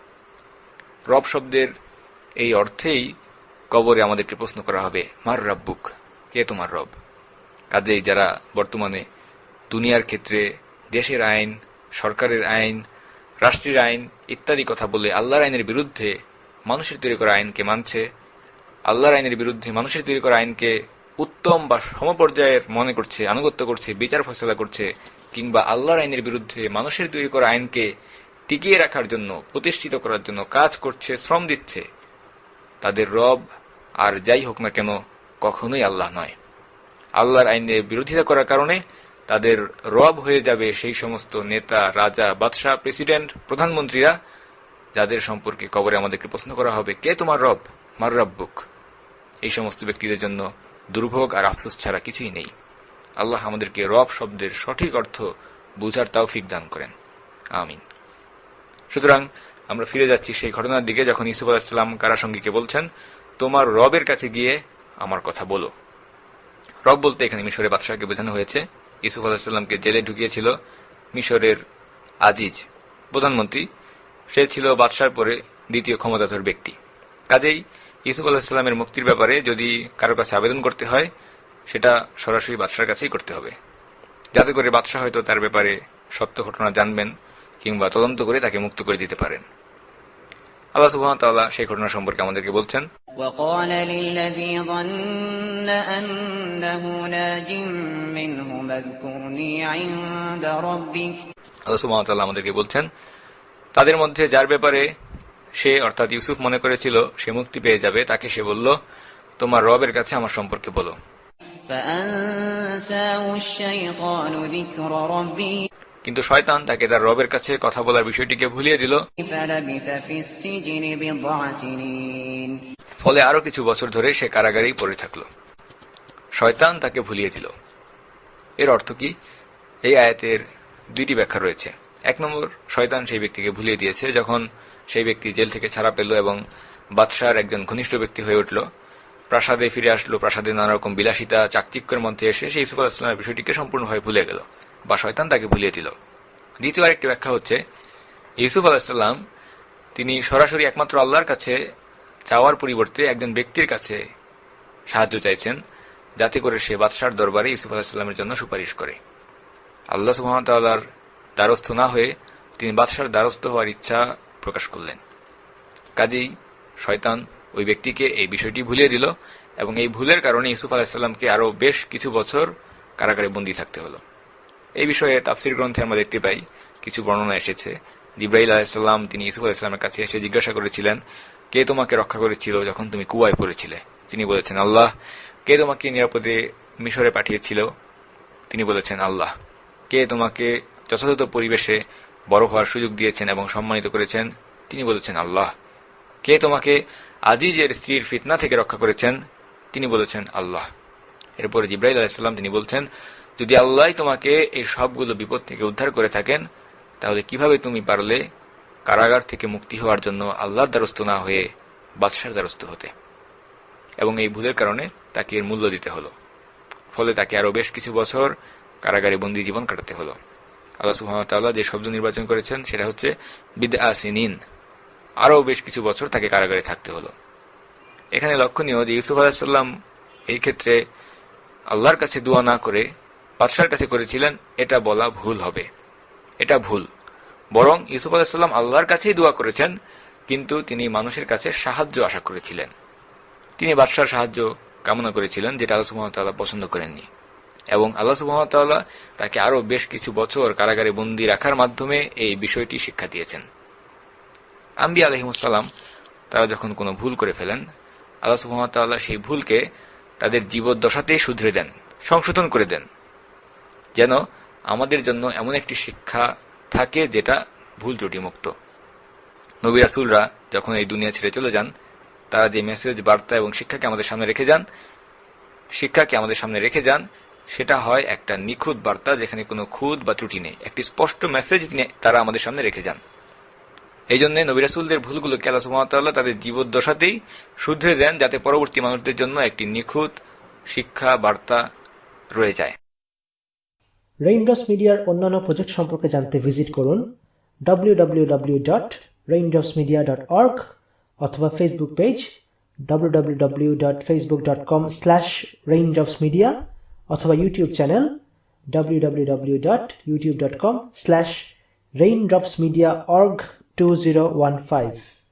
রব শব্দের এই অর্থেই কবরে আমাদেরকে প্রশ্ন করা হবে মার রাব্বুক, কে তোমার রব। কাজেই যারা বর্তমানে দুনিয়ার ক্ষেত্রে দেশের আইন, সরকারের আইন, রাষ্ট্রের আইন ইত্যাদি কথা বলে আল্লাহর আইনের বিরুদ্ধে মানুষের তৈরি করা আইনকে মানছে, আল্লাহর আইনের বিরুদ্ধে মানুষের তৈরি করা আইনকে উত্তম বা সমপর্যায়ের মনে করছে, আনুগত্য করছে, বিচার ফয়সালা করছে, কিংবা আল্লাহর আইনের বিরুদ্ধে মানুষের তৈরি করা আইনকে টিকিয়ে রাখার জন্য, প্রতিষ্ঠিত করার জন্য কাজ করছে, শ্রম দিচ্ছে, তাদের রব আর যাই হোক না কেন কখনোই আল্লাহ নয়। আল্লাহর আইনের বিরোধিতা করার কারণে তাদের রব হয়ে যাবে সেই সমস্ত নেতা, রাজা, বাদশাহ, প্রেসিডেন্ট, প্রধানমন্ত্রীরা, যাদের সম্পর্কে কবরে আমাদেরকে প্রশ্ন করা হবে কে তোমার রব, মার রাব্বুক। এই সমস্ত ব্যক্তিদের জন্য দুর্ভোগ আর আফসোস ছাড়া কিছুই নেই। আল্লাহ আমাদেরকে রব শব্দের সঠিক অর্থ বুঝার তৌফিক দান করেন, আমিন। সুতরাং আমরা ফিরে যাচ্ছি সেই ঘটনার দিকে, যখন ইউসুফ আলাইহিস সালাম কারাসঙ্গীকে বলছেন তোমার রবের কাছে গিয়ে আমার কথা বলো। রব বলতে এখানে মিশরের বাদশাহকে বোঝানো হয়েছে। ইউসুফ আলাইহিস সালামকে জেলে ঢুকিয়েছিল মিশরের আজিজ, প্রধানমন্ত্রী। সে ছিল বাদশার পরে দ্বিতীয় ক্ষমতাধর ব্যক্তি। কাজেই ইউসুফ আলাইহিস সালামের মুক্তির ব্যাপারে যদি কারো কাছে আবেদন করতে হয়, সেটা সরাসরি বাদশার কাছেই করতে হবে, যাতে করে বাদশাহ হয়তো তার ব্যাপারে সত্য ঘটনা জানবেন কিংবা তদন্ত করে তাকে মুক্ত করে দিতে পারেন। আল্লাহ সুবহানাহু ওয়া তাআলা সেই ঘটনা সম্পর্কে আমাদেরকে বলছেন وقال للذي ظن أنه ناج منه اذكرني عند ربك আল্লাহ সুবহানাহু ওয়া তাআলা আমাদেরকে বলছেন তাদের মধ্যে যার ব্যাপারে সে অর্থাৎ ইউসুফ মনে করেছিল সে মুক্তি পেয়ে যাবে, তাকে সে বলল তোমার রবের কাছে আমার সম্পর্কে বলো। فأنساه الشيطان ذكر ربه কিন্তু শয়তান তাকে তার রবের কাছে কথা বলার বিষয়টিকে ভুলিয়ে দিল, فلبث في السجن بضع سنين ফলে আরো কিছু বছর ধরে সে কারাগারেই পড়ে থাকলো। শয়তান তাকে ভুলিয়ে দিল। এর অর্থ কি? এই আয়াতের দুইটি ব্যাখ্যা রয়েছে। এক নম্বর, শয়তান সেই ব্যক্তিকে ভুলিয়ে দিয়েছে যখন সেই ব্যক্তি জেল থেকে ছাড়া পেল এবং বাদশার একজন ঘনিষ্ঠ ব্যক্তি হয়ে উঠল, প্রাসাদে ফিরে আসলো, প্রাসাদে নানা রকম বিলাসিতা চাকচিক্যের মধ্যে এসে সেই ইউসুফ আলাইহিস সালামের বিষয়টিকে সম্পূর্ণভাবে ভুলে গেল, বা শয়তান তাকে ভুলিয়ে দিল। দ্বিতীয় আরেকটি ব্যাখ্যা হচ্ছে ইউসুফ আলাইহিস সালাম তিনি সরাসরি একমাত্র আল্লাহর কাছে চাওয়ার পরিবর্তে একজন ব্যক্তির কাছে সাহায্য চাইছেন, যাতে করে সে বাদশার দরবারে ইউসুফ আলাইহিস সালামের জন্য সুপারিশ করে। আল্লাহ সুবহানাহু ওয়া তাআলার দ্বারস্থ না হয়ে তিনি বাদশার দ্বারস্থ হওয়ার ইচ্ছা প্রকাশ করলেন। কাজেই শয়তান ওই ব্যক্তিকে এই বিষয়টি ভুলিয়ে দিল এবং এই ভুলের কারণে ইউসুফ আলাইহিস সালামকে আরো বেশ কিছু বছর কারাগারে বন্দী থাকতে হলো। এই বিষয়ে তাফসীর গ্রন্থে আমরা দেখতে পাই কিছু বর্ণনা এসেছে জিবরাইল আলাইহিস সালাম তিনি ইউসুফ আলাইহিস সালামের কাছে এসে জিজ্ঞাসা করেছিলেন, কে তোমাকে রক্ষা করেছিল যখন তুমি কুয়ায় পড়েছিলে? তিনি বলেছেন আল্লাহ। কে তোমাকে নিরাপদে মিশরে পাঠিয়েছিল? তিনি বলেছেন আল্লাহ। কে তোমাকে যথাযথ পরিবেশে বড় হওয়ার সুযোগ দিয়েছেন এবং সম্মানিত করেছেন? তিনি বলেছেন আল্লাহ। কে তোমাকে আজিজের স্ত্রীর ফিতনা থেকে রক্ষা করেছেন? তিনি বলেছেন আল্লাহ। এরপরে জিবরাইল আলাইহিস সালাম তিনি বলছেন, যদি আল্লাহ তোমাকে এই সবগুলো বিপদ থেকে উদ্ধার করে থাকেন, তাহলে কিভাবে তুমি পারলে কারাগার থেকে মুক্তি হওয়ার জন্য আল্লাহর দ্বারস্থ না হয়ে বাদশার দ্বারস্থ হতে? এবং এই ভুলের কারণে তাকে এর মূল্য দিতে হলো। ফলে তাকে আরো বেশ কিছু বছর কারাগারে বন্দী জীবন কাটাতে হলো। আল্লাহ সুবহানাহু ওয়া তাআলা যে শব্দ নির্বাচন করেছেন সেটা হচ্ছে বিদআ সিনিন, আরো বেশ কিছু বছর তাকে কারাগারে থাকতে হলো। এখানে লক্ষণীয় যে ইউসুফ আলাইহিস সালাম এই ক্ষেত্রে আল্লাহর কাছে দোয়া না করে বাদশার কাছে করেছিলেন, এটা বলা ভুল হবে। এটা ভুল। বরং ইউসুফ আলাইহিস সালাম আল্লাহর কাছেই দোয়া করেছেন, কিন্তু তিনি মানুষের কাছে সাহায্য আশা করেছিলেন। তিনি বাদশার সাহায্য কামনা করেছিলেন, যেটা আল্লাহ সুবহানাহু ওয়া তাআলা পছন্দ করেননি। এবং আল্লাহ সুবহানাহু ওয়া তাআলা তাকে আরো বেশ কিছু বছর কারাগারে বন্দী রাখার মাধ্যমে এই বিষয়টি শিক্ষা দিয়েছেন। আম্বিয়া আলাইহিমুস সালাম তারা যখন কোনো ভুল করে ফেলেন, আল্লাহ সুবহানাহু ওয়া তাআলা সেই ভুলকে তাদের জীবদ্দশাতেই শুধরে দেন, সংশোধন করে দেন, যেন আমাদের জন্য এমন একটি শিক্ষা থাকে যেটা ভুল ত্রুটি মুক্ত। নবী রাসূলরা যখন এই দুনিয়া ছেড়ে চলে যান, তারা যে মেসেজ, বার্তা এবং শিক্ষাকে আমাদের সামনে রেখে যান শিক্ষাকে আমাদের সামনে রেখে যান সেটা হয় একটা নিখুঁত বার্তা, যেখানে কোনো খুঁত বা ত্রুটি নেই। একটি স্পষ্ট মেসেজ তারা আমাদের সামনে রেখে যান। এই জন্য নবী রাসূলদের ভুলগুলোকে আল্লাহ সুবহানাহু ওয়া তাআলা তাদের জীবদ্দশাতেই শুধরে দেন, যাতে পরবর্তী মানুষদের জন্য একটি নিখুঁত শিক্ষা বার্তা রয়ে যায়। রেইনড্রপস মিডিয়ার অন্যান্য প্রজেক্ট সম্পর্কে জানতে ভিজিট করুন W W W dot Raindrops Media dot org অথবা Facebook page W W W dot Facebook dot com slash Raindrops Media অথবা YouTube channel W W W dot YouTube dot com slash Raindrops Media org two zero one five.